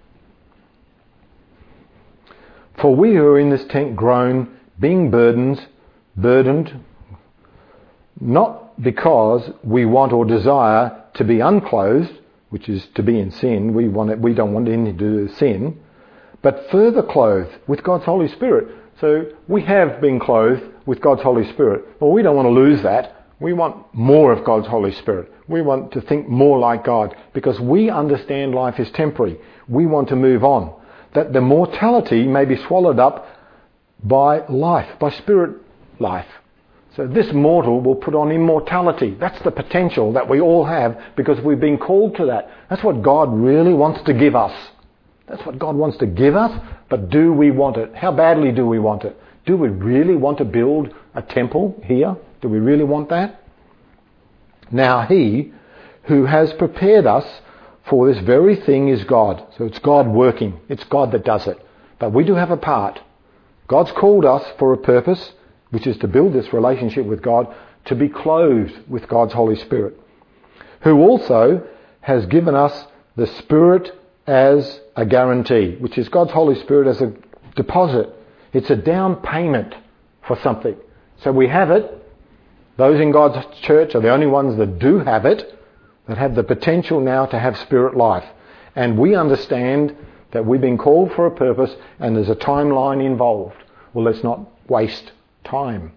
For we who are in this tent groan, being burdened, burdened, not because we want or desire to be unclothed, which is to be in sin. We want it, we don't want anything to do with sin, but further clothed with God's Holy Spirit. So we have been clothed with God's Holy Spirit. Well, we don't want to lose that. We want more of God's Holy Spirit. We want to think more like God because we understand life is temporary. We want to move on. That the mortality may be swallowed up by life, by spirit life. So this mortal will put on immortality. That's the potential that we all have because we've been called to that. That's what God really wants to give us. That's what God wants to give us, but do we want it? How badly do we want it? Do we really want to build a temple here? Do we really want that? Now he who has prepared us for this very thing is God. So it's God working. It's God that does it. But we do have a part. God's called us for a purpose, which is to build this relationship with God, to be clothed with God's Holy Spirit, who also has given us the Spirit as a guarantee, which is God's Holy Spirit as a deposit. It's a down payment for something. So we have it. Those in God's church are the only ones that do have it, that have the potential now to have spirit life. And we understand that we've been called for a purpose and there's a timeline involved. Well, let's not waste time.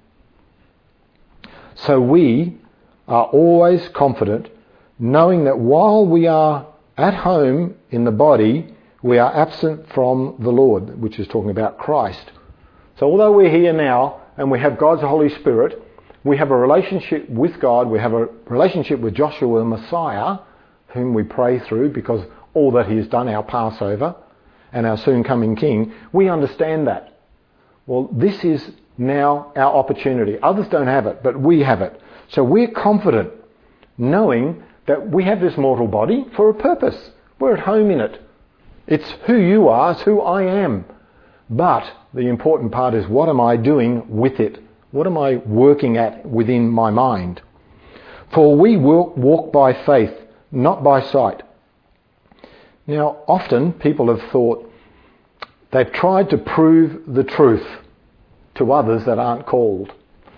So we are always confident, knowing that while we are at home in the body, we are absent from the Lord, which is talking about Christ. So although we're here now and we have God's Holy Spirit, we have a relationship with God, we have a relationship with Joshua the Messiah, whom we pray through because all that he has done, our Passover and our soon coming King, we understand that. Well, this is now our opportunity. Others don't have it, but we have it. So we're confident, knowing that we have this mortal body for a purpose. We're at home in it. It's who you are, it's who I am. But the important part is, what am I doing with it? What am I working at within my mind? For we walk, walk by faith, not by sight. Now, often people have thought they've tried to prove the truth to others that aren't called.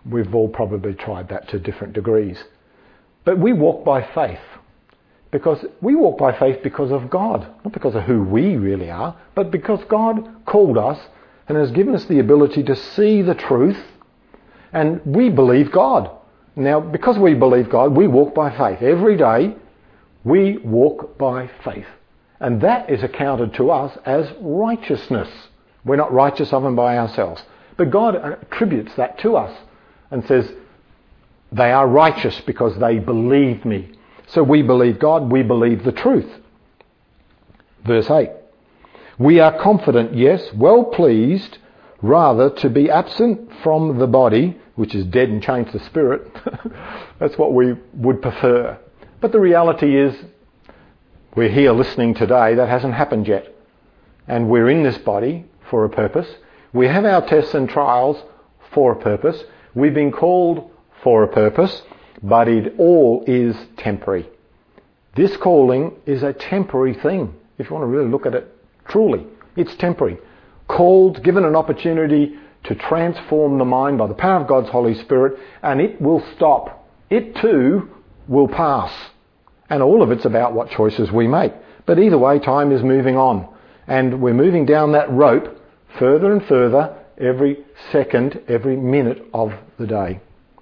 We've all probably tried that to different degrees. But we walk by faith. Because we walk by faith because of God. Not because of who we really are, but because God called us and has given us the ability to see the truth. And we believe God. Now, because we believe God, we walk by faith. Every day, we walk by faith. And that is accounted to us as righteousness. We're not righteous of them by ourselves. But God attributes that to us and says, they are righteous because they believe me. So we believe God, we believe the truth. Verse eight. We are confident, yes, well pleased, rather to be absent from the body, which is dead and changed to spirit. That's what we would prefer. But the reality is, we're here listening today, that hasn't happened yet. And we're in this body for a purpose. We have our tests and trials for a purpose. We've been called for a purpose. But it all is temporary. This calling is a temporary thing. If you want to really look at it truly, it's temporary. Called, given an opportunity to transform the mind by the power of God's Holy Spirit, and it will stop. It too will pass. And all of it's about what choices we make. But either way, time is moving on. And we're moving down that rope further and further every second, every minute of the day.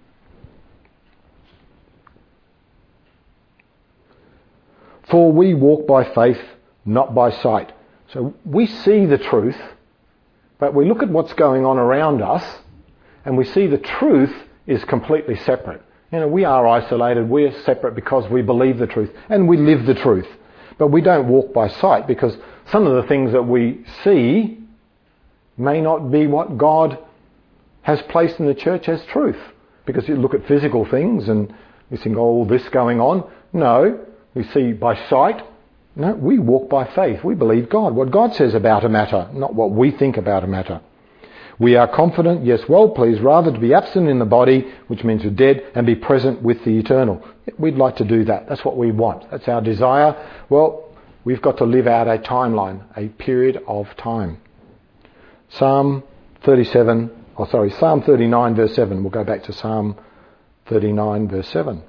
For we walk by faith, not by sight. So we see the truth, but we look at what's going on around us, and we see the truth is completely separate. You know, we are isolated, we're separate because we believe the truth, and we live the truth. But we don't walk by sight, because some of the things that we see may not be what God has placed in the church as truth. Because you look at physical things and you think, oh, this going on. No. We see by sight. No, we walk by faith. We believe God. What God says about a matter, not what we think about a matter. We are confident, yes, well pleased, rather to be absent in the body, which means we're dead, and be present with the eternal. We'd like to do that. That's what we want. That's our desire. Well, we've got to live out a timeline, a period of time. Psalm thirty-seven, oh sorry, Psalm thirty-nine verse seven. We'll go back to Psalm thirty-nine verse seven.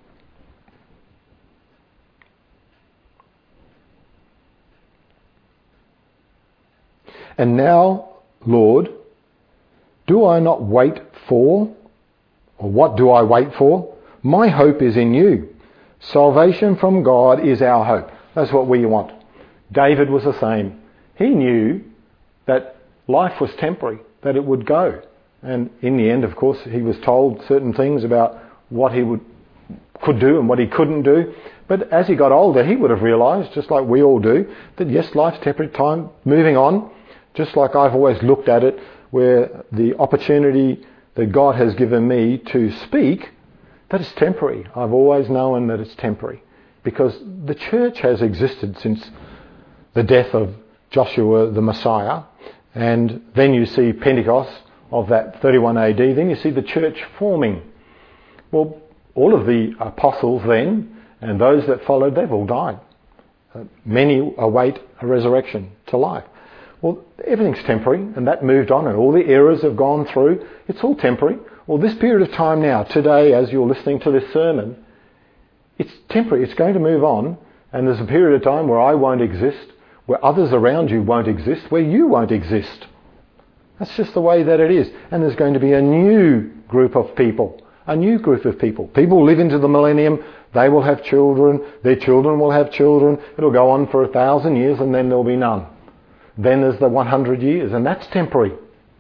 And now, Lord, do I not wait for, or what do I wait for? My hope is in you. Salvation from God is our hope. That's what we want. David was the same. He knew that life was temporary, that it would go. And in the end, of course, he was told certain things about what he would could do and what he couldn't do. But as he got older, he would have realised, just like we all do, that yes, life's temporary, time moving on. Just like I've always looked at it, where the opportunity that God has given me to speak, that is temporary. I've always known that it's temporary. Because the church has existed since the death of Joshua the Messiah. And then you see Pentecost of that thirty-one A D. Then you see the church forming. Well, all of the apostles then, and those that followed, they've all died. Uh, many await a resurrection to life. Well, everything's temporary, and that moved on, and all the eras have gone through. It's all temporary. Well, this period of time now, today, as you're listening to this sermon, it's temporary. It's going to move on, and there's a period of time where I won't exist, where others around you won't exist, where you won't exist. That's just the way that it is. And there's going to be a new group of people, a new group of people. People live into the millennium. They will have children. Their children will have children. It'll go on for a thousand years, and then there'll be none. Then there's the one hundred years, and that's temporary.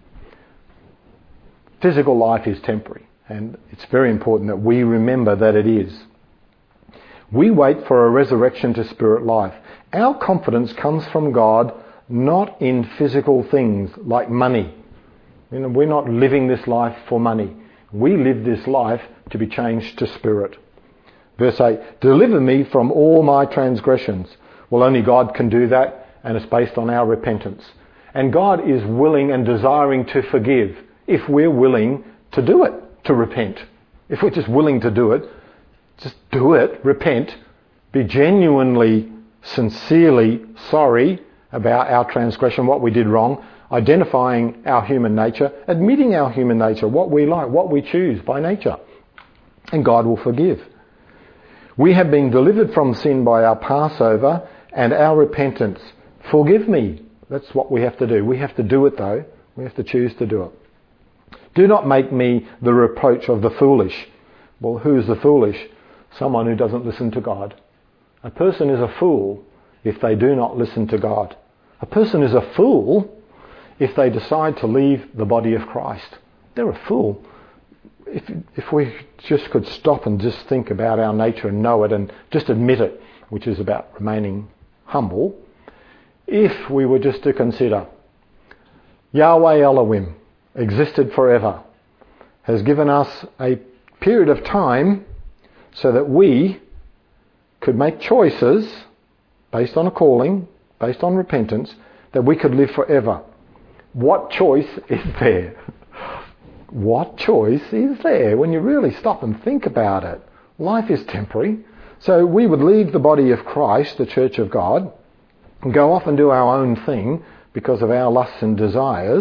Physical life is temporary, and it's very important that we remember that it is. We wait for a resurrection to spirit life. Our confidence comes from God, not in physical things like money. You know, we're not living this life for money. We live this life to be changed to spirit. Verse eight, deliver me from all my transgressions. Well, only God can do that. And it's based on our repentance. And God is willing and desiring to forgive if we're willing to do it, to repent. If we're just willing to do it, just do it, repent, be genuinely, sincerely sorry about our transgression, what we did wrong. identifying our human nature, admitting our human nature, what we like, what we choose by nature. And God will forgive. We have been delivered from sin by our Passover and our repentance. Forgive me. That's what we have to do. We have to do it though. We have to choose to do it. Do not make me the reproach of the foolish. Well, who is the foolish? Someone who doesn't listen to God. A person is a fool if they do not listen to God. A person is a fool if they decide to leave the body of Christ. They're a fool. If, if we just could stop and just think about our nature and know it and just admit it, which is about remaining humble, if we were just to consider Yahweh Elohim existed forever, has given us a period of time so that we could make choices based on a calling, based on repentance, that we could live forever. What choice is there? What choice is there when you really stop and think about it? Life is temporary. So we would leave the body of Christ, the church of God, and go off and do our own thing because of our lusts and desires.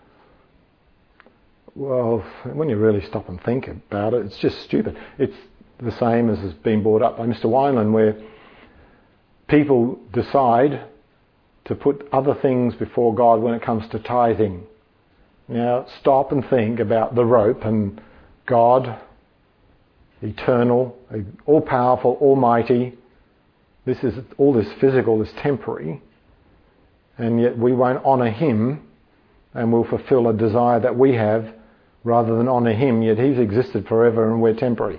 Well, when you really stop and think about it, it's just stupid. It's the same as has been brought up by Mister Wineland, where people decide to put other things before God when it comes to tithing. Now, stop and think about the rope and God, eternal, all-powerful, almighty. This is all this physical is temporary, and yet we won't honour Him, and we'll fulfil a desire that we have rather than honour Him. Yet He's existed forever, and we're temporary.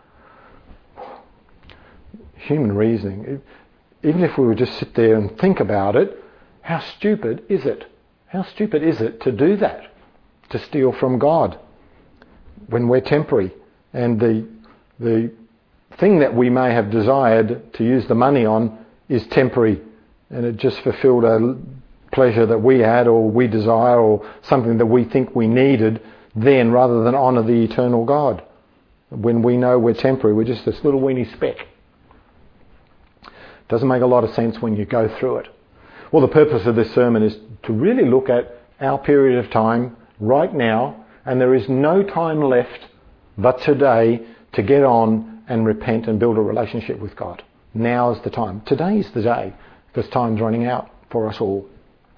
Human reasoning. Even if we would just sit there and think about it, how stupid is it? How stupid is it to do that? To steal from God when we're temporary, and the the thing that we may have desired to use the money on is temporary, and it just fulfilled a pleasure that we had or we desire or something that we think we needed then, rather than honour the eternal God. When we know we're temporary, we're just this little weeny speck. Doesn't make a lot of sense when you go through it. Well, the purpose of this sermon is to really look at our period of time right now, and there is no time left but today to get on and repent and build a relationship with God. Now is the time. Today is the day, because time's running out for us all.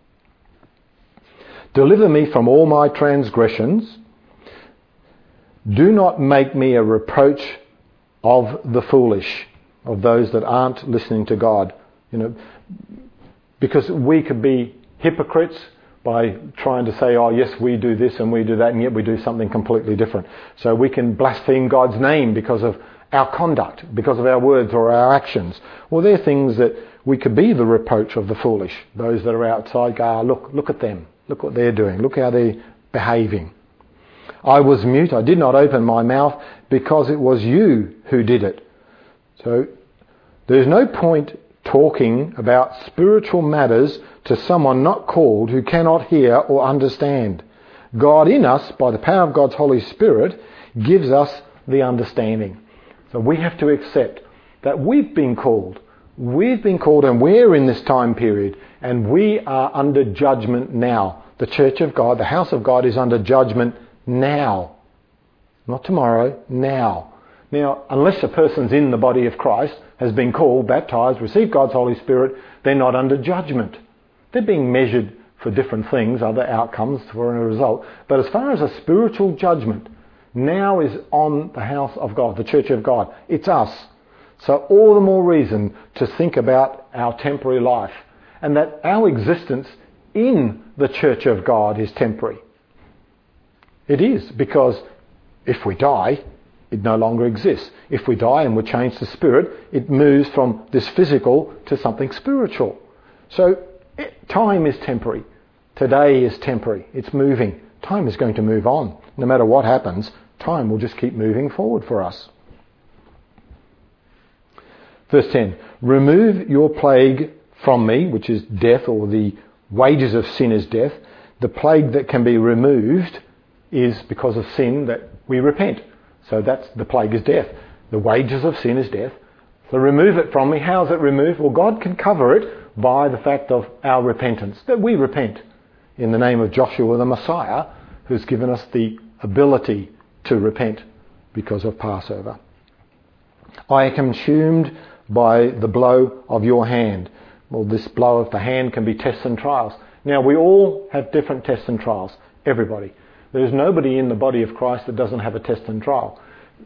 Deliver me from all my transgressions. Do not make me a reproach of the foolish, of those that aren't listening to God. You know, because we could be hypocrites by trying to say, oh yes, we do this and we do that, and yet we do something completely different. So we can blaspheme God's name because of our conduct, because of our words or our actions. Well, they're things that we could be the reproach of the foolish. Those that are outside go, ah, look, look at them. Look what they're doing. Look how they're behaving. I was mute. I did not open my mouth because it was you who did it. So there's no point talking about spiritual matters to someone not called, who cannot hear or understand. God in us, by the power of God's Holy Spirit, gives us the understanding. So we have to accept that we've been called. We've been called, and we're in this time period, and we are under judgment now. The Church of God, the house of God, is under judgment now. Not tomorrow, now. Now, unless a person's in the body of Christ, has been called, baptised, received God's Holy Spirit, they're not under judgment. They're being measured for different things, other outcomes for a result. But as far as a spiritual judgment, now is on the house of God, the Church of God. It's us. So all the more reason to think about our temporary life, and that our existence in the Church of God is temporary. It is, because if we die, it no longer exists. If we die and we change the spirit, it moves from this physical to something spiritual. So it, time is temporary. Today is temporary. It's moving. Time is going to move on. No matter what happens, time will just keep moving forward for us. Verse ten, remove your plague from me, which is death, or the wages of sin is death. The plague that can be removed is because of sin that we repent. So that's the plague is death. The wages of sin is death. So remove it from me. How is it removed? Well, God can cover it by the fact of our repentance, that we repent. in the name of Joshua the Messiah, who's given us the ability to repent because of Passover. I am consumed by the blow of your hand. Well, this blow of the hand can be tests and trials. Now, we all have different tests and trials. Everybody. There's nobody in the body of Christ that doesn't have a test and trial.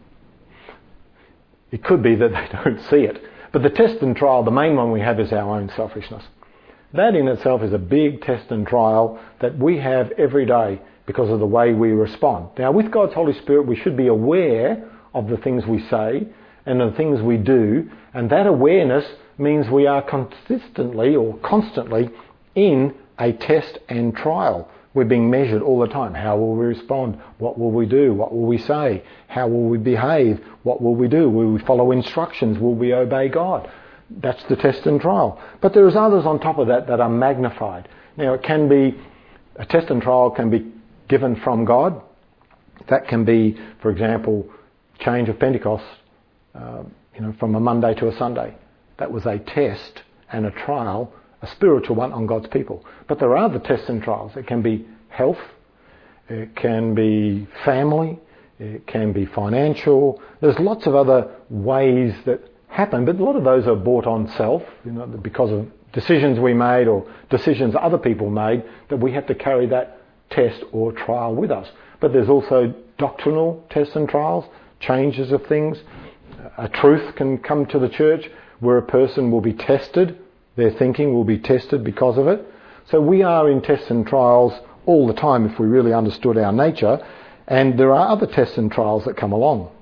It could be that they don't see it. But the test and trial, the main one we have is our own selfishness. That in itself is a big test and trial that we have every day because of the way we respond. Now, with God's Holy Spirit, we should be aware of the things we say and the things we do, and that awareness means we are consistently or constantly in a test and trial. We're being measured all the time. How will we respond? What will we do? What will we say? How will we behave? What will we do? Will we follow instructions? Will we obey God? That's the test and trial. But there's others on top of that that are magnified. Now, it can be, a test and trial can be given from God. That can be, for example, change of Pentecost, uh, you know, from a Monday to a Sunday. That was a test and a trial, a spiritual one on God's people. But there are other tests and trials. It can be health, it can be family, it can be financial. There's lots of other ways that happen, but a lot of those are brought on self, you know, because of decisions we made or decisions other people made, that we have to carry that test or trial with us. But there's also doctrinal tests and trials, changes of things. A truth can come to the church where a person will be tested. Their thinking will be tested because of it. So we are in tests and trials all the time if we really understood our nature. And there are other tests and trials that come along.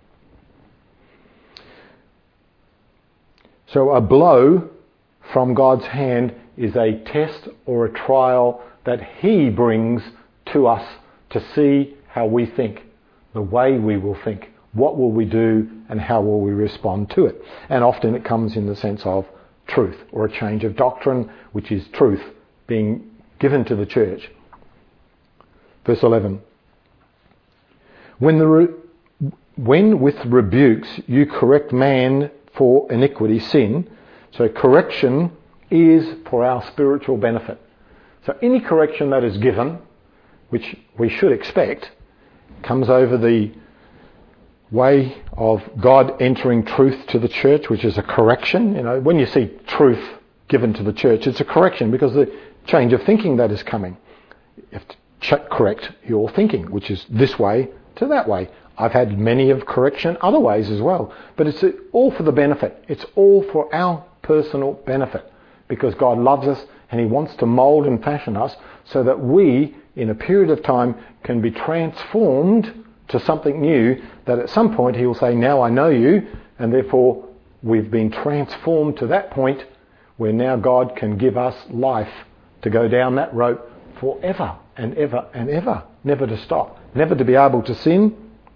So a blow from God's hand is a test or a trial that He brings to us to see how we think, the way we will think, what will we do, and how will we respond to it. And often it comes in the sense of truth or a change of doctrine, which is truth being given to the church. Verse eleven. When, the re- when with rebukes you correct man for iniquity, sin, so correction is for our spiritual benefit. So any correction that is given, which we should expect, comes over the way of God entering truth to the church, which is a correction. You know, when you see truth given to the church, it's a correction because the change of thinking that is coming. You have to ch- correct your thinking, which is this way to that way. I've had many of correction other ways as well, but it's all for the benefit. It's all for our personal benefit because God loves us and He wants to mould and fashion us so that we, in a period of time, can be transformed to something new, that at some point He will say, now I know you, and therefore we've been transformed to that point where now God can give us life to go down that road forever and ever and ever, never to stop, never to be able to sin.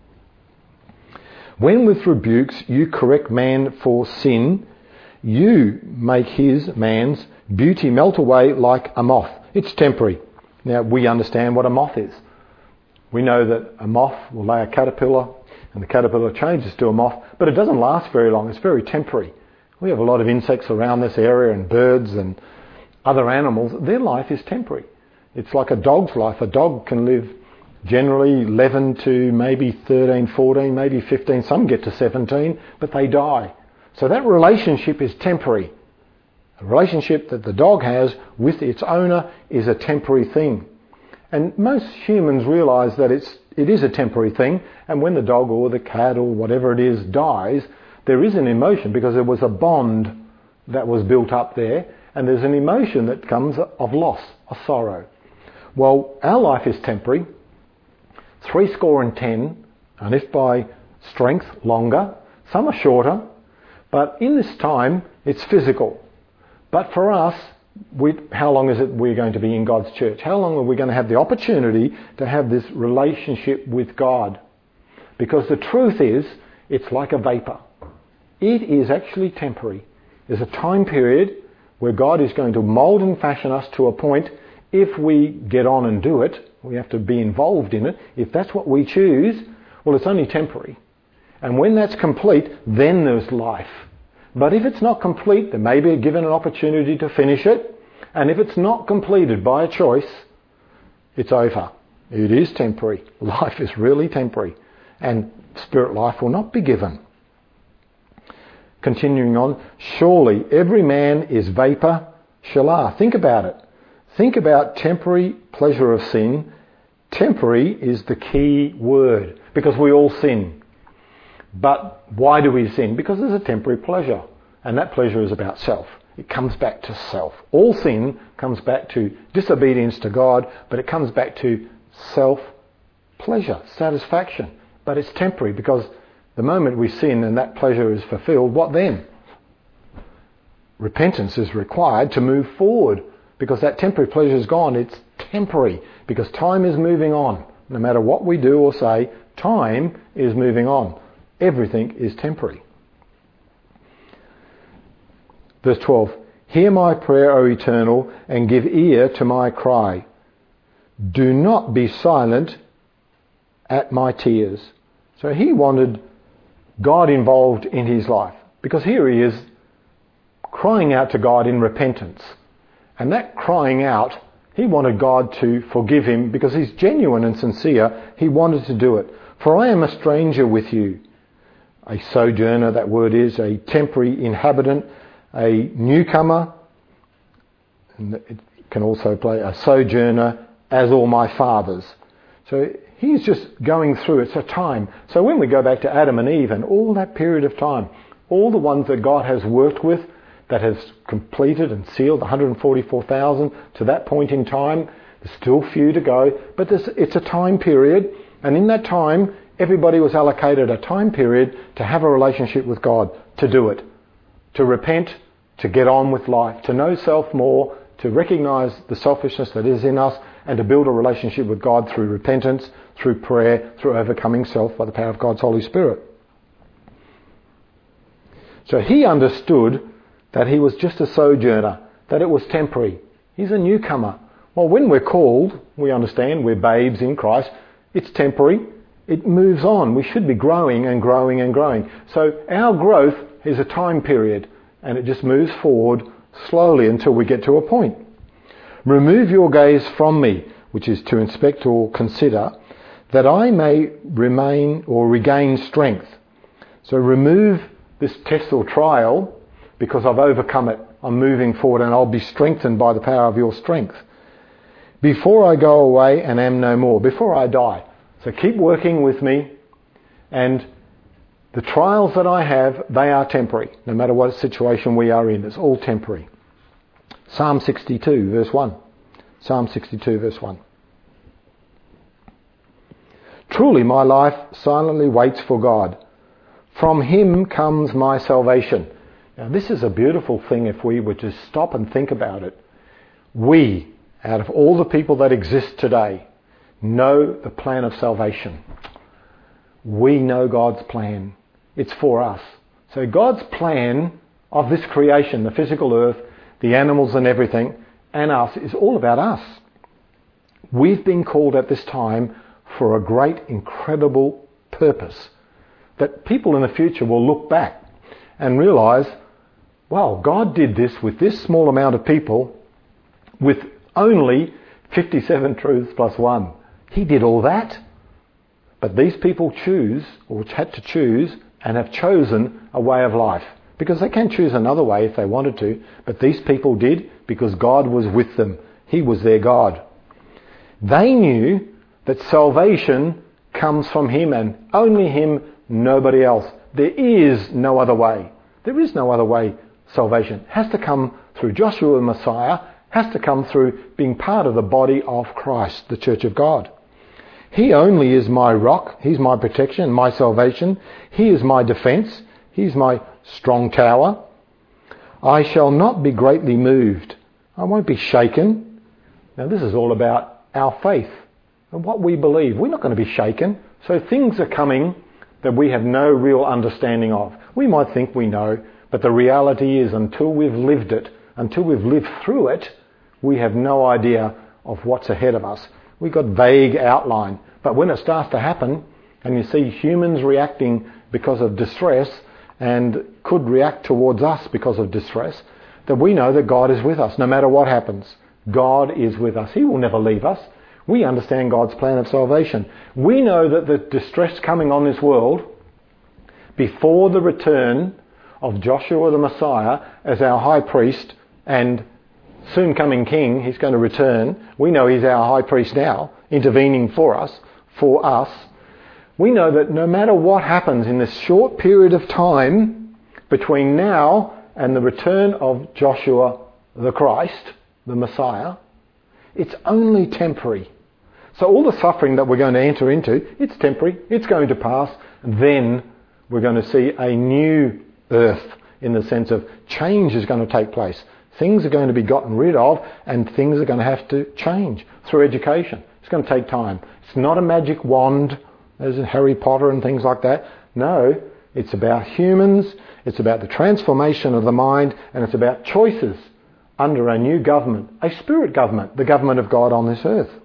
When with rebukes you correct man for sin, you make his, man's, beauty melt away like a moth. It's temporary. Now we understand what a moth is. We know that a moth will lay a caterpillar and the caterpillar changes to a moth, but it doesn't last very long. It's very temporary. We have a lot of insects around this area and birds and other animals. Their life is temporary. It's like a dog's life. A dog can live generally eleven to maybe thirteen, fourteen, maybe fifteen. Some get to seventeen, but they die. So that relationship is temporary. The relationship that the dog has with its owner is a temporary thing. And most humans realise that it's, it is a temporary thing, and when the dog or the cat or whatever it is dies, there is an emotion because there was a bond that was built up there, and there's an emotion that comes of loss, of sorrow. Well, our life is temporary, three score and ten, and if by strength longer, some are shorter, but in this time it's physical. But for us, we, how long is it we're going to be in God's church? How long are we going to have the opportunity to have this relationship with God? Because the truth is, it's like a vapour. It is actually temporary. There's a time period where God is going to mould and fashion us to a point. If we get on and do it, we have to be involved in it. If that's what we choose, well, it's only temporary. And when that's complete, then there's life. But if it's not complete, then maybe given an opportunity to finish it. And if it's not completed by a choice, It's over. It is temporary. Life is really temporary. And spirit life will not be given. Continuing on, surely every man is vapour, shalah. Think about it. Think about temporary pleasure of sin. Temporary is the key word, because we all sin. But why do we sin? Because there's a temporary pleasure, and that pleasure is about self. It comes back to self. All sin comes back to disobedience to God, but it comes back to self-pleasure, satisfaction. But it's temporary, because the moment we sin and that pleasure is fulfilled, what then? Repentance is required to move forward, because that temporary pleasure is gone. It's temporary, because time is moving on. No matter what we do or say, time is moving on. Everything is temporary. Verse twelve, hear my prayer, O Eternal, and give ear to my cry. Do not be silent at my tears. So he wanted God involved in his life, because here he is crying out to God in repentance. And that crying out, he wanted God to forgive him because he's genuine and sincere. He wanted to do it. For I am a stranger with you. A sojourner, that word is, a temporary inhabitant, a newcomer. And it can also play a sojourner, as all my fathers. So he's just going through, it's a time. So when we go back to Adam and Eve and all that period of time, all the ones that God has worked with, that has completed and sealed one hundred forty-four thousand to that point in time, there's still few to go, but it's a time period, and in that time everybody was allocated a time period to have a relationship with God, to do it, to repent, to get on with life, to know self more, to recognise the selfishness that is in us, and to build a relationship with God through repentance, through prayer, through overcoming self by the power of God's Holy Spirit. So he understood that he was just a sojourner, that it was temporary. He's a newcomer. Well, when we're called, we understand we're babes in Christ. It's temporary. It moves on. We should be growing and growing and growing. So our growth is a time period, and it just moves forward slowly until we get to a point. Remove your gaze from me, which is to inspect or consider, that I may remain or regain strength. So remove this test or trial, because I've overcome it. I'm moving forward, and I'll be strengthened by the power of your strength. Before I go away and am no more, before I die. So keep working with me, and the trials that I have, they are temporary. No matter what situation we are in, it's all temporary. Psalm sixty-two, verse one. Psalm sixty-two, verse one. Truly my life silently waits for God. From him comes my salvation. Now this is a beautiful thing if we were to stop and think about it. We, out of all the people that exist today, know the plan of salvation. We know God's plan. It's for us. So God's plan of this creation, the physical earth, the animals and everything, and us, is all about us. We've been called at this time for a great, incredible purpose, that people in the future will look back and realise, wow, God did this with this small amount of people with only fifty-seven truths plus one. He did all that. But these people choose, or had to choose, and have chosen a way of life. Because they can choose another way if they wanted to, but these people did because God was with them. He was their God. They knew that salvation comes from him, and only him, nobody else. There is no other way. There is no other way. Salvation has to come through Joshua the Messiah, has to come through being part of the body of Christ, the Church of God. He only is my rock. He's my protection, my salvation. He is my defence. He's my strong tower. I shall not be greatly moved. I won't be shaken. Now this is all about our faith and what we believe. We're not going to be shaken. So things are coming that we have no real understanding of. We might think we know, but the reality is until we've lived it, until we've lived through it, we have no idea of what's ahead of us. We've got vague outline. But when it starts to happen, and you see humans reacting because of distress, and could react towards us because of distress, that we know that God is with us no matter what happens. God is with us. He will never leave us. We understand God's plan of salvation. We know that the distress coming on this world before the return of Joshua the Messiah as our high priest and soon coming king, he's going to return. We know he's our high priest now, intervening for us, for us. We know that no matter what happens in this short period of time between now and the return of Joshua the Christ, the Messiah, it's only temporary. So all the suffering that we're going to enter into, it's temporary, it's going to pass. Then we're going to see a new earth in the sense of change is going to take place. Things are going to be gotten rid of and things are going to have to change through education. It's going to take time. It's not a magic wand as in Harry Potter and things like that. No, it's about humans, it's about the transformation of the mind, and it's about choices under a new government, a spirit government, the government of God on this earth.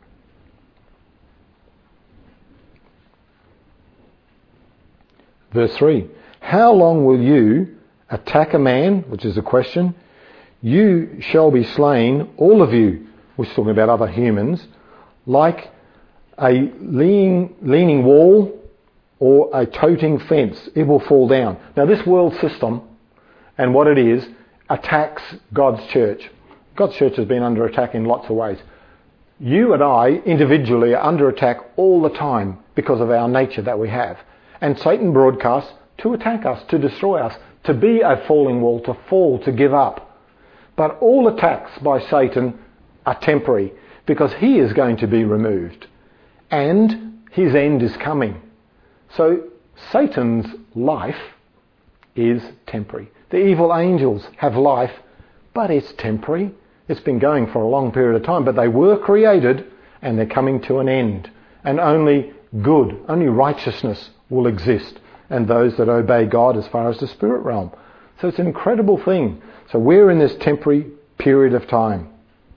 Verse three, how long will you attack a man, which is a question, you shall be slain, all of you, we're talking about other humans, like a leaning, leaning wall or a toting fence. It will fall down. Now this world system and what it is attacks God's church. God's church has been under attack in lots of ways. You and I individually are under attack all the time because of our nature that we have. And Satan broadcasts to attack us, to destroy us, to be a falling wall, to fall, to give up. But all attacks by Satan are temporary because he is going to be removed and his end is coming. So Satan's life is temporary. The evil angels have life, but it's temporary. It's been going for a long period of time, but they were created and they're coming to an end. And only good, only righteousness will exist, and those that obey God as far as the spirit realm. So it's an incredible thing. So we're in this temporary period of time.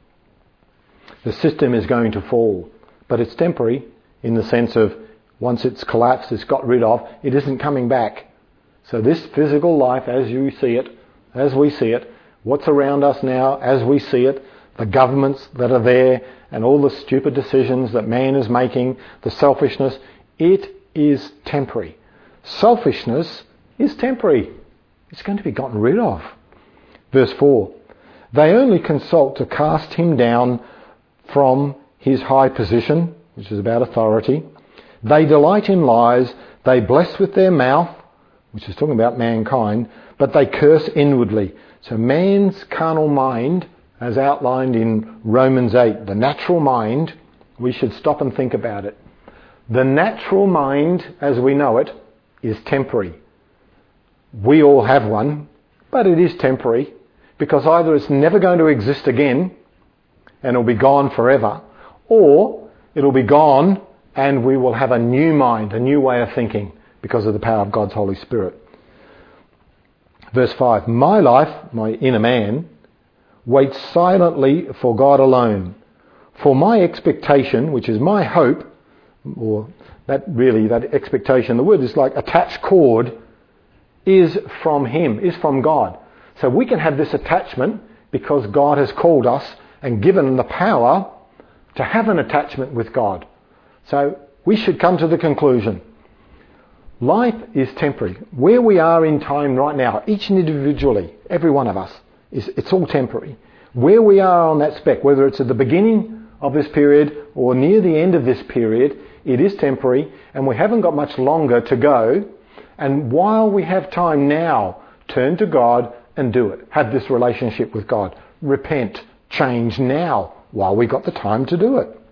The system is going to fall, but it's temporary in the sense of once it's collapsed, it's got rid of, it isn't coming back. So this physical life as you see it, as we see it, what's around us now as we see it, the governments that are there and all the stupid decisions that man is making, the selfishness, it is temporary. Selfishness is temporary. It's going to be gotten rid of. Verse four, they only consult to cast him down from his high position, which is about authority. They delight in lies. They bless with their mouth, which is talking about mankind, but they curse inwardly. So man's carnal mind, as outlined in Romans eight, the natural mind, we should stop and think about it. The natural mind, as we know it, is temporary. We all have one, but it is temporary because either it's never going to exist again and it'll be gone forever, or it'll be gone and we will have a new mind, a new way of thinking because of the power of God's Holy Spirit. Verse five, my life, my inner man, waits silently for God alone. For my expectation, which is my hope, or that really, that expectation, the word is like attached cord, is from him, is from God. So we can have this attachment because God has called us and given the power to have an attachment with God. So we should come to the conclusion. Life is temporary. Where we are in time right now, each individually, every one of us, is it's all temporary. Where we are on that spec, whether it's at the beginning of this period or near the end of this period, it is temporary and we haven't got much longer to go. And while we have time now, turn to God and do it. Have this relationship with God. Repent. Change now while we got the time to do it.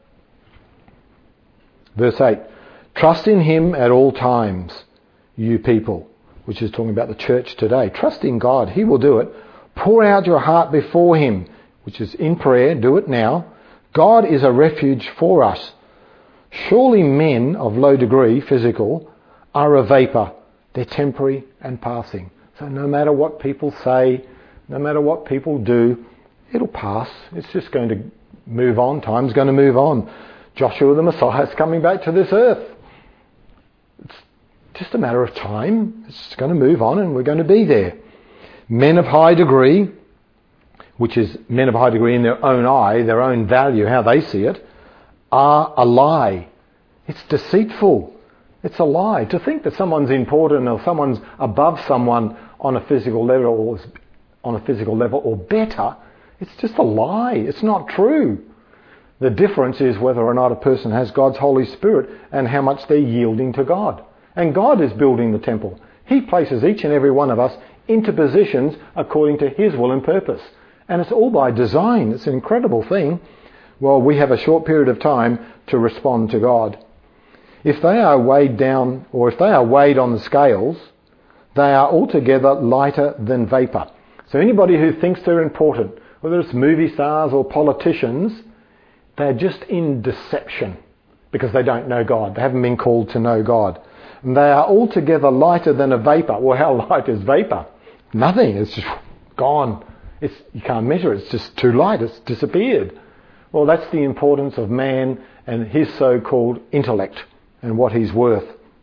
Verse eight. Trust in him at all times, you people, which is talking about the church today. Trust in God. He will do it. Pour out your heart before him, which is in prayer. Do it now. God is a refuge for us. Surely men of low degree, physical, are a vapour. They're temporary and passing. So no matter what people say, no matter what people do, it'll pass. It's just going to move on. Time's going to move on. Joshua the Messiah is coming back to this earth. It's just a matter of time. It's going to move on and we're going to be there. Men of high degree, which is men of high degree in their own eye, their own value, how they see it, are a lie. It's deceitful. It's a lie. To think that someone's important or someone's above someone on a physical level or on a physical level or better, it's just a lie. It's not true. The difference is whether or not a person has God's Holy Spirit and how much they're yielding to God. And God is building the temple. He places each and every one of us into positions according to His will and purpose. And it's all by design. It's an incredible thing. Well, we have a short period of time to respond to God. If they are weighed down, or if they are weighed on the scales, they are altogether lighter than vapour. So anybody who thinks they're important, whether it's movie stars or politicians, they're just in deception because they don't know God. They haven't been called to know God. And they are altogether lighter than a vapour. Well, how light is vapour? Nothing. It's just gone. It's, you can't measure it. It's just too light. It's disappeared. Well, that's the importance of man and his so-called intellect and what he's worth.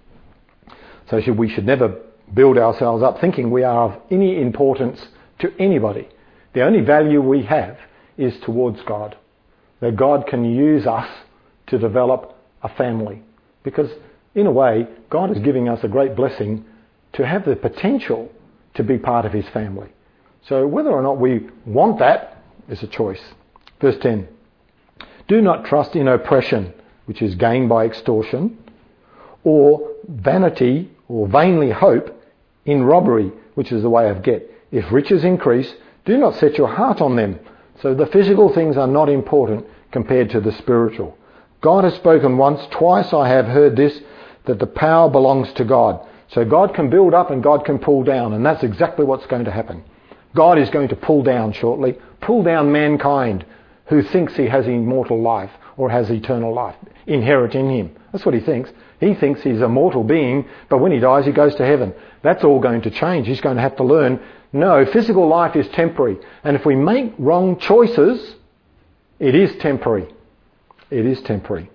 So should, we should never build ourselves up thinking we are of any importance to anybody. The only value we have is towards God. That God can use us to develop a family. Because in a way, God is giving us a great blessing to have the potential to be part of His family. So whether or not we want that is a choice. Verse ten. Do not trust in oppression, which is gained by extortion, or vanity or vainly hope in robbery, which is the way of get. If riches increase, do not set your heart on them. So the physical things are not important compared to the spiritual. God has spoken once, twice I have heard this, that the power belongs to God. So God can build up and God can pull down, and that's exactly what's going to happen. God is going to pull down shortly, pull down mankind who thinks he has immortal life or has eternal life inherent in him. That's what he thinks. He thinks he's a mortal being, but when he dies he goes to heaven. That's all going to change. He's going to have to learn, no, physical life is temporary. And if we make wrong choices, it is temporary. It is temporary.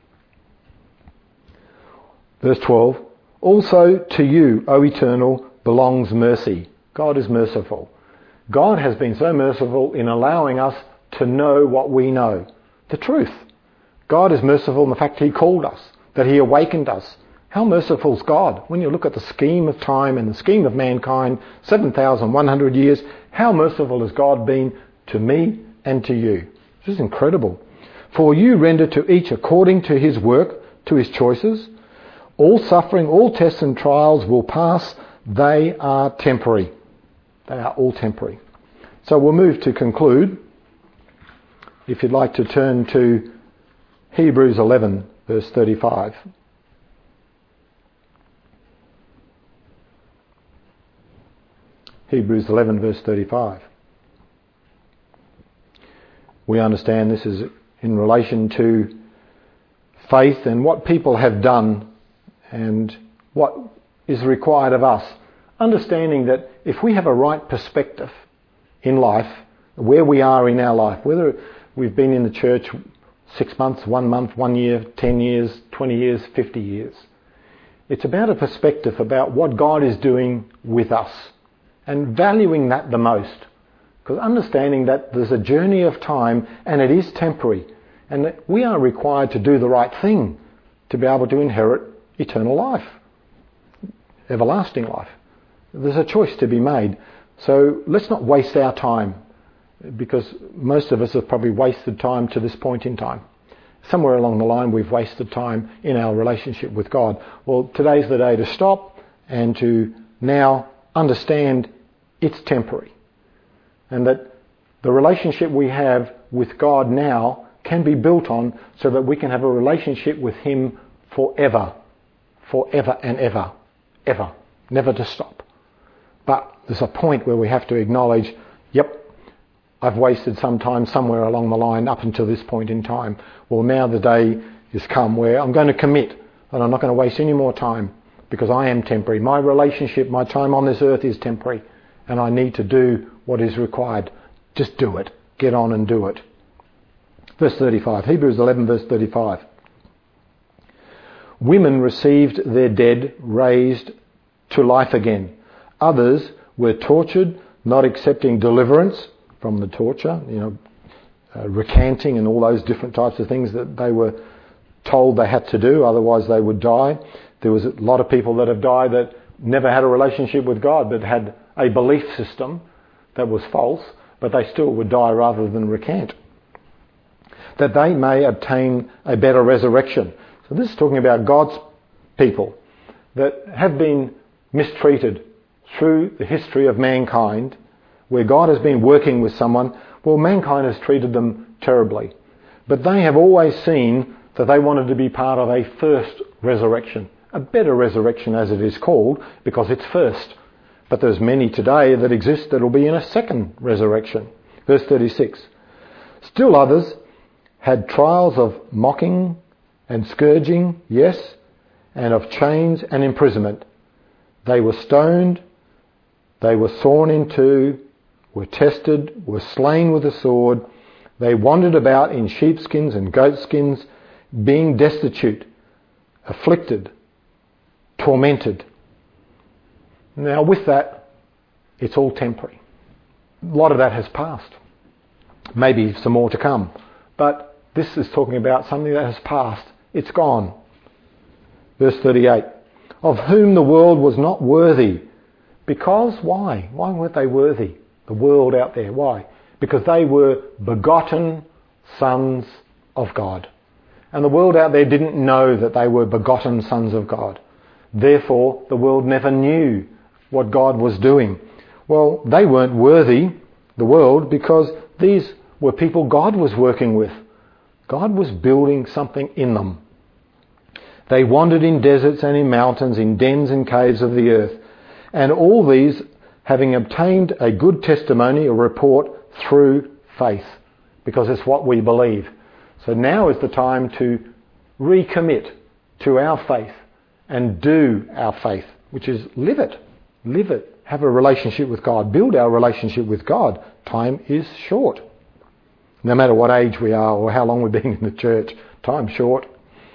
Verse twelve, also to you, O Eternal, belongs mercy. God is merciful. God has been so merciful in allowing us to know what we know, the truth. God is merciful in the fact He called us, that He awakened us. How merciful is God? When you look at the scheme of time and the scheme of mankind, seven thousand one hundred years, how merciful has God been to me and to you? This is incredible. For you render to each according to his work, to his choices. All suffering, all tests and trials will pass. They are temporary. They are all temporary. So we'll move to conclude. If you'd like to turn to Hebrews eleven, verse thirty-five. Hebrews eleven, verse thirty-five. We understand this is in relation to faith and what people have done and what is required of us. Understanding that if we have a right perspective in life, where we are in our life, whether we've been in the church six months, one month, one year, ten years, twenty years, fifty years, it's about a perspective about what God is doing with us and valuing that the most. Because understanding that there's a journey of time and it is temporary, and that we are required to do the right thing to be able to inherit eternal life, everlasting life. There's a choice to be made. So let's not waste our time, because most of us have probably wasted time to this point in time. Somewhere along the line we've wasted time in our relationship with God. Well, today's the day to stop and to now understand it's temporary. And that the relationship we have with God now can be built on so that we can have a relationship with Him forever. Forever and ever. Ever. Never to stop. But there's a point where we have to acknowledge, yep, I've wasted some time somewhere along the line up until this point in time. Well, now the day has come where I'm going to commit and I'm not going to waste any more time, because I am temporary. My relationship, my time on this earth is temporary, and I need to do what is required. Just do it. Get on and do it. Verse thirty-five, Hebrews eleven, verse thirty-five. Women received their dead raised to life again. Others were tortured, not accepting deliverance from the torture, you know, uh, recanting and all those different types of things that they were told they had to do, otherwise they would die. There was a lot of people that have died that never had a relationship with God, but had a belief system that was false, but they still would die rather than recant. That they may obtain a better resurrection. So this is talking about God's people that have been mistreated through the history of mankind, where God has been working with someone. Well, mankind has treated them terribly. But they have always seen that they wanted to be part of a first resurrection. A better resurrection, as it is called, because it's first. But there's many today that exist that will be in a second resurrection. Verse thirty-six. Still others had trials of mocking and scourging, yes, and of chains and imprisonment. They were stoned, they were sawn in two, were tested, were slain with a sword. They wandered about in sheepskins and goatskins, being destitute, afflicted, tormented. Now with that, it's all temporary. A lot of that has passed. Maybe some more to come. But this is talking about something that has passed. It's gone. Verse thirty-eight. Of whom the world was not worthy. Because, why? Why weren't they worthy? The world out there, why? Because they were begotten sons of God. And the world out there didn't know that they were begotten sons of God. Therefore, the world never knew what God was doing. Well, they weren't worthy, the world, because these were people God was working with. God was building something in them. They wandered in deserts and in mountains, in dens and caves of the earth. And all these, having obtained a good testimony, a report through faith, because it's what we believe. So now is the time to recommit to our faith and do our faith, which is live it, live it, have a relationship with God, build our relationship with God. Time is short. No matter what age we are or how long we've been in the church, time's short.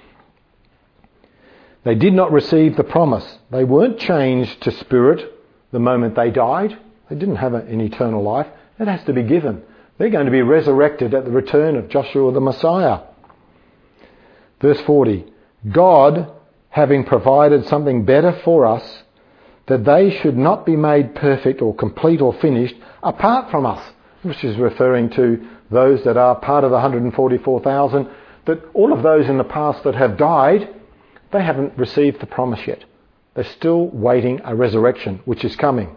They did not receive the promise. They weren't changed to spirit the moment they died. They didn't have an eternal life. It has to be given. They're going to be resurrected at the return of Joshua the Messiah. Verse forty. God, having provided something better for us, that they should not be made perfect or complete or finished apart from us, which is referring to those that are part of the one hundred forty-four thousand, that all of those in the past that have died, they haven't received the promise yet. They're still waiting a resurrection, which is coming.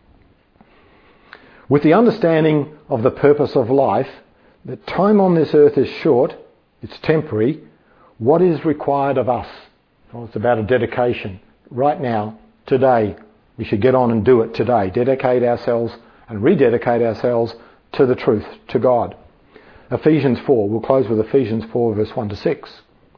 With the understanding of the purpose of life, that time on this earth is short, it's temporary, what is required of us? Well, it's about a dedication. Right now, today, we should get on and do it today. Dedicate ourselves and rededicate ourselves to the truth, to God. Ephesians four, we'll close with Ephesians four, verse one to six.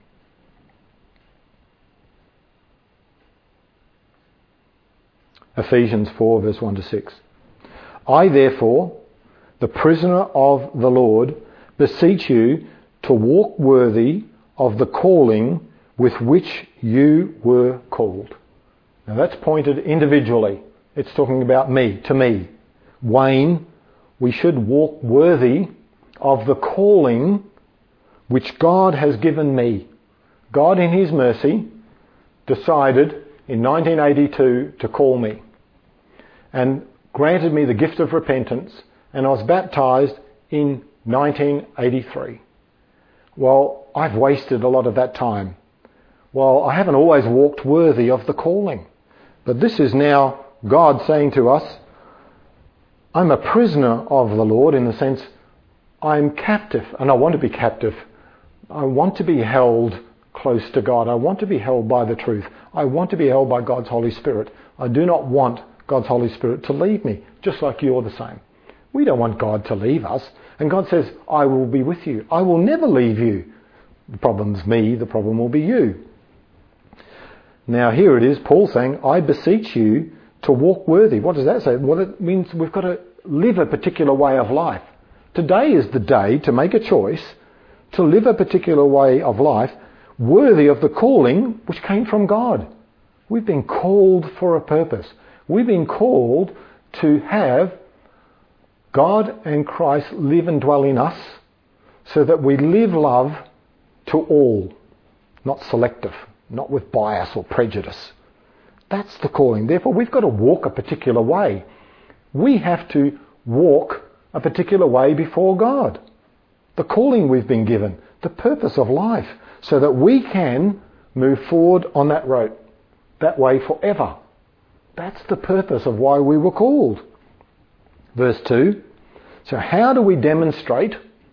Ephesians four, verse one to six. I, therefore, the prisoner of the Lord, beseech you to walk worthy of the calling with which you were called. Now that's pointed individually. It's talking about me, to me. Wayne, we should walk worthy of the calling which God has given me. God in His mercy decided in nineteen eighty-two to call me and granted me the gift of repentance, and I was baptised in nineteen eighty-three. Well, I've wasted a lot of that time. Well, I haven't always walked worthy of the calling. But this is now God saying to us, I'm a prisoner of the Lord in the sense I'm captive, and I want to be captive. I want to be held close to God. I want to be held by the truth. I want to be held by God's Holy Spirit. I do not want God's Holy Spirit to leave me, just like you're the same. We don't want God to leave us. And God says, I will be with you. I will never leave you. The problem's me, the problem will be you. Now here it is, Paul saying, I beseech you to walk worthy. What does that say? Well, it means we've got to live a particular way of life. Today is the day to make a choice to live a particular way of life worthy of the calling which came from God. We've been called for a purpose. We've been called to have God and Christ live and dwell in us so that we live love to all, not selective, not with bias or prejudice. That's the calling. Therefore, we've got to walk a particular way. We have to walk a particular way before God. The calling we've been given, the purpose of life, so that we can move forward on that road, that way forever. That's the purpose of why we were called. Verse two. So how do we demonstrate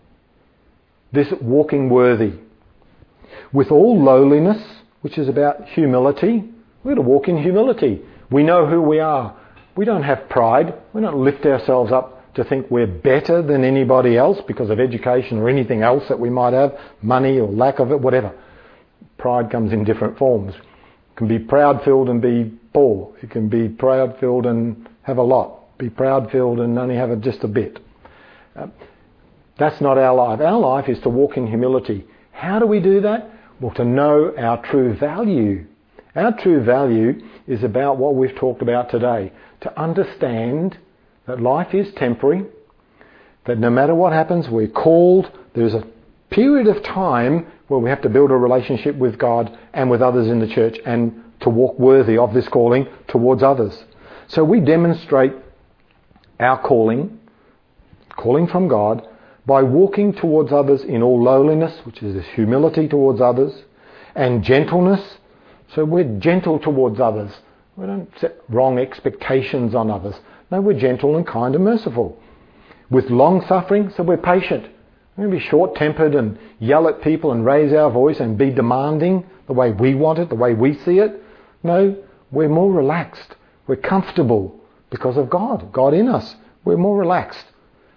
this walking worthy? With all lowliness, which is about humility. We're to walk in humility. We know who we are. We don't have pride. We don't lift ourselves up to think we're better than anybody else because of education or anything else that we might have, money or lack of it, whatever. Pride comes in different forms. It can be proud-filled and be poor. It can be proud-filled and have a lot. Be proud-filled and only have just a bit. Uh, that's not our life. Our life is to walk in humility. How do we do that? Well, to know our true value. Our true value is about what we've talked about today. To understand that life is temporary, that no matter what happens, we're called. There's a period of time where we have to build a relationship with God and with others in the church and to walk worthy of this calling towards others. So we demonstrate our calling, calling from God, by walking towards others in all lowliness, which is this humility towards others, and gentleness. So we're gentle towards others. We don't set wrong expectations on others. No, we're gentle and kind and merciful. With long suffering, so we're patient. We're going to be short-tempered and yell at people and raise our voice and be demanding the way we want it, the way we see it. No, we're more relaxed. We're comfortable because of God, God in us. We're more relaxed.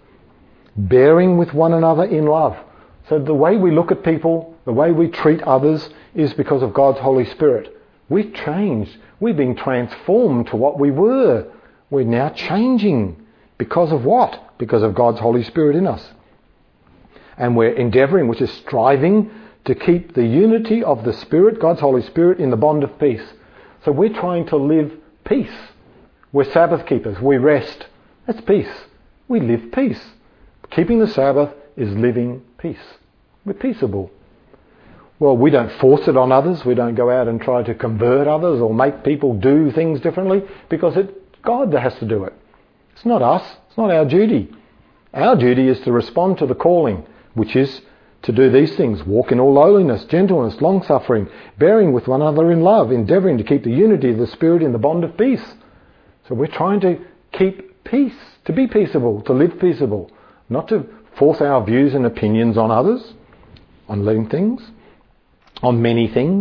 Bearing with one another in love. So the way we look at people, the way we treat others is because of God's Holy Spirit. We've changed. We've been transformed to what we were. We're now changing. Because of what? Because of God's Holy Spirit in us. And we're endeavouring, which is striving, to keep the unity of the Spirit, God's Holy Spirit, in the bond of peace. So we're trying to live peace. We're Sabbath keepers. We rest. That's peace. We live peace. Keeping the Sabbath is living peace. We're peaceable. Well, we don't force it on others. We don't go out and try to convert others or make people do things differently because it's God that has to do it. It's not us. It's not our duty. Our duty is to respond to the calling, which is to do these things. Walk in all lowliness, gentleness, long-suffering, bearing with one another in love, endeavouring to keep the unity of the Spirit in the bond of peace. So we're trying to keep peace, to be peaceable, to live peaceable. Not to force our views and opinions on others, on living things, on many things.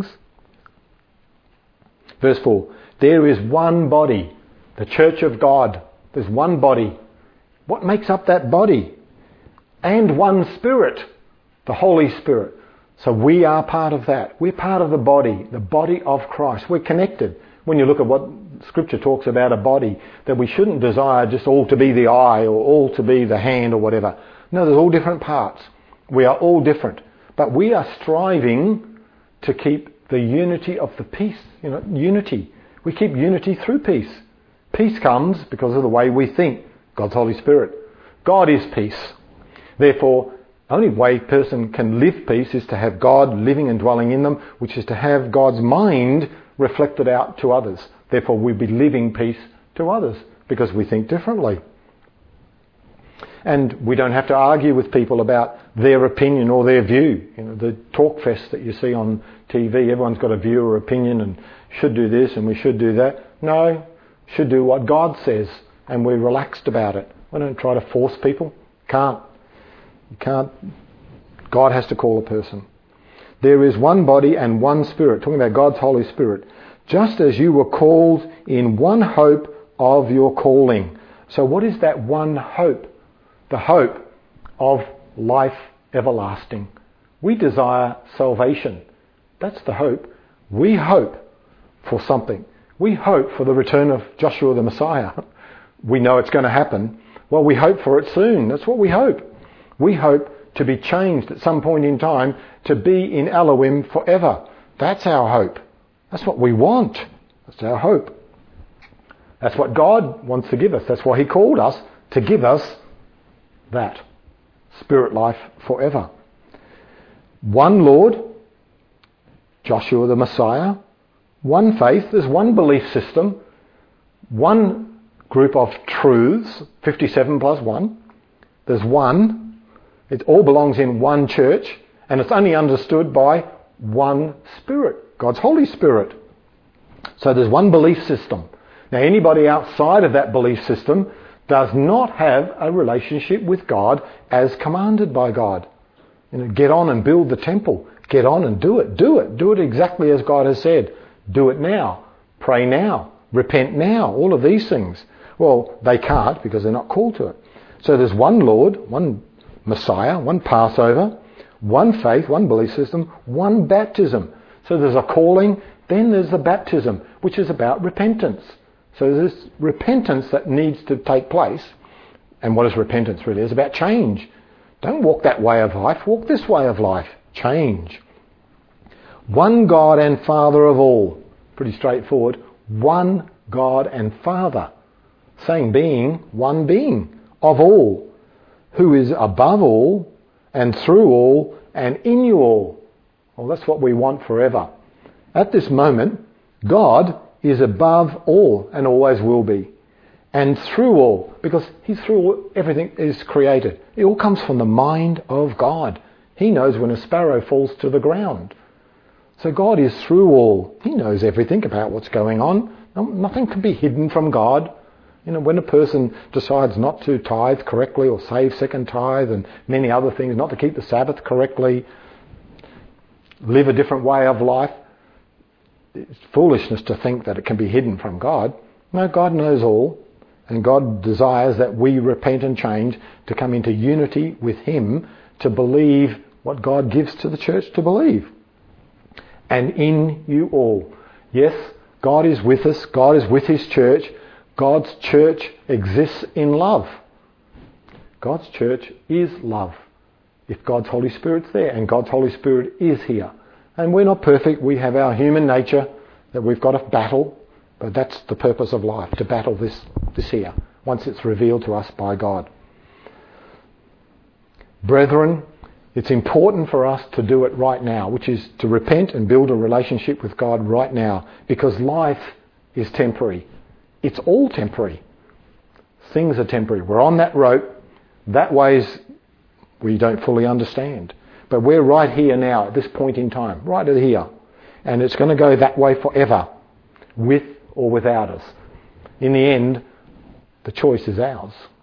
Verse four, there is one body, the church of God. There's one body. What makes up that body? And one Spirit, the Holy Spirit. So we are part of that. We're part of the body, the body of Christ. We're connected. When you look at what Scripture talks about a body, that we shouldn't desire just all to be the eye or all to be the hand or whatever. No, there's all different parts. We are all different. But we are striving to keep the unity of the peace. You know, unity. We keep unity through peace. Peace comes because of the way we think. God's Holy Spirit. God is peace. Therefore, the only way a person can live peace is to have God living and dwelling in them, which is to have God's mind reflected out to others. Therefore, we'll be living peace to others because we think differently. And we don't have to argue with people about their opinion or their view. You know, the talk fest that you see on T V, everyone's got a view or opinion and should do this and we should do that. No, should do what God says, and we're relaxed about it. We don't try to force people. Can't. You can't. God has to call a person. There is one body and one Spirit, talking about God's Holy Spirit, just as you were called in one hope of your calling. So what is that one hope? The hope of life everlasting. We desire salvation. That's the hope. We hope for something. We hope for the return of Joshua the Messiah. We know it's going to happen. Well, we hope for it soon. That's what we hope. We hope to be changed at some point in time to be in Elohim forever. That's our hope. That's what we want. That's our hope. That's what God wants to give us. That's why He called us to give us that. Spirit life forever. One Lord, Joshua the Messiah, one faith, there's one belief system, one group of truths, fifty-seven plus one, there's one, it all belongs in one church, and it's only understood by one Spirit, God's Holy Spirit. So there's one belief system. Now anybody outside of that belief system does not have a relationship with God as commanded by God. You know, get on and build the temple. Get on and do it. Do it. Do it exactly as God has said. Do it now. Pray now. Repent now. All of these things. Well, they can't because they're not called to it. So there's one Lord, one Messiah, one Passover, one faith, one belief system, one baptism. So there's a calling, then there's the baptism, which is about repentance. So there's repentance that needs to take place. And what is repentance really? It's about change. Don't walk that way of life. Walk this way of life. Change. One God and Father of all. Pretty straightforward. One God and Father. Same being, one being of all. Who is above all and through all and in you all. Well, that's what we want forever. At this moment, God is above all and always will be. And through all, because He's through all, everything is created. It all comes from the mind of God. He knows when a sparrow falls to the ground. So God is through all. He knows everything about what's going on. Nothing can be hidden from God. You know, when a person decides not to tithe correctly or save second tithe and many other things, not to keep the Sabbath correctly, live a different way of life, it's foolishness to think that it can be hidden from God. No, God knows all. And God desires that we repent and change to come into unity with Him, to believe what God gives to the church to believe. And in you all. Yes, God is with us. God is with His church. God's church exists in love. God's church is love. If God's Holy Spirit's there, and God's Holy Spirit is here. And we're not perfect. We have our human nature that we've got to battle. But that's the purpose of life, to battle this, this here, once it's revealed to us by God. Brethren, it's important for us to do it right now, which is to repent and build a relationship with God right now, because life is temporary. It's all temporary. Things are temporary. We're on that rope. That way's we don't fully understand. But we're right here now, at this point in time, right here. And it's going to go that way forever, with or without us. In the end, the choice is ours.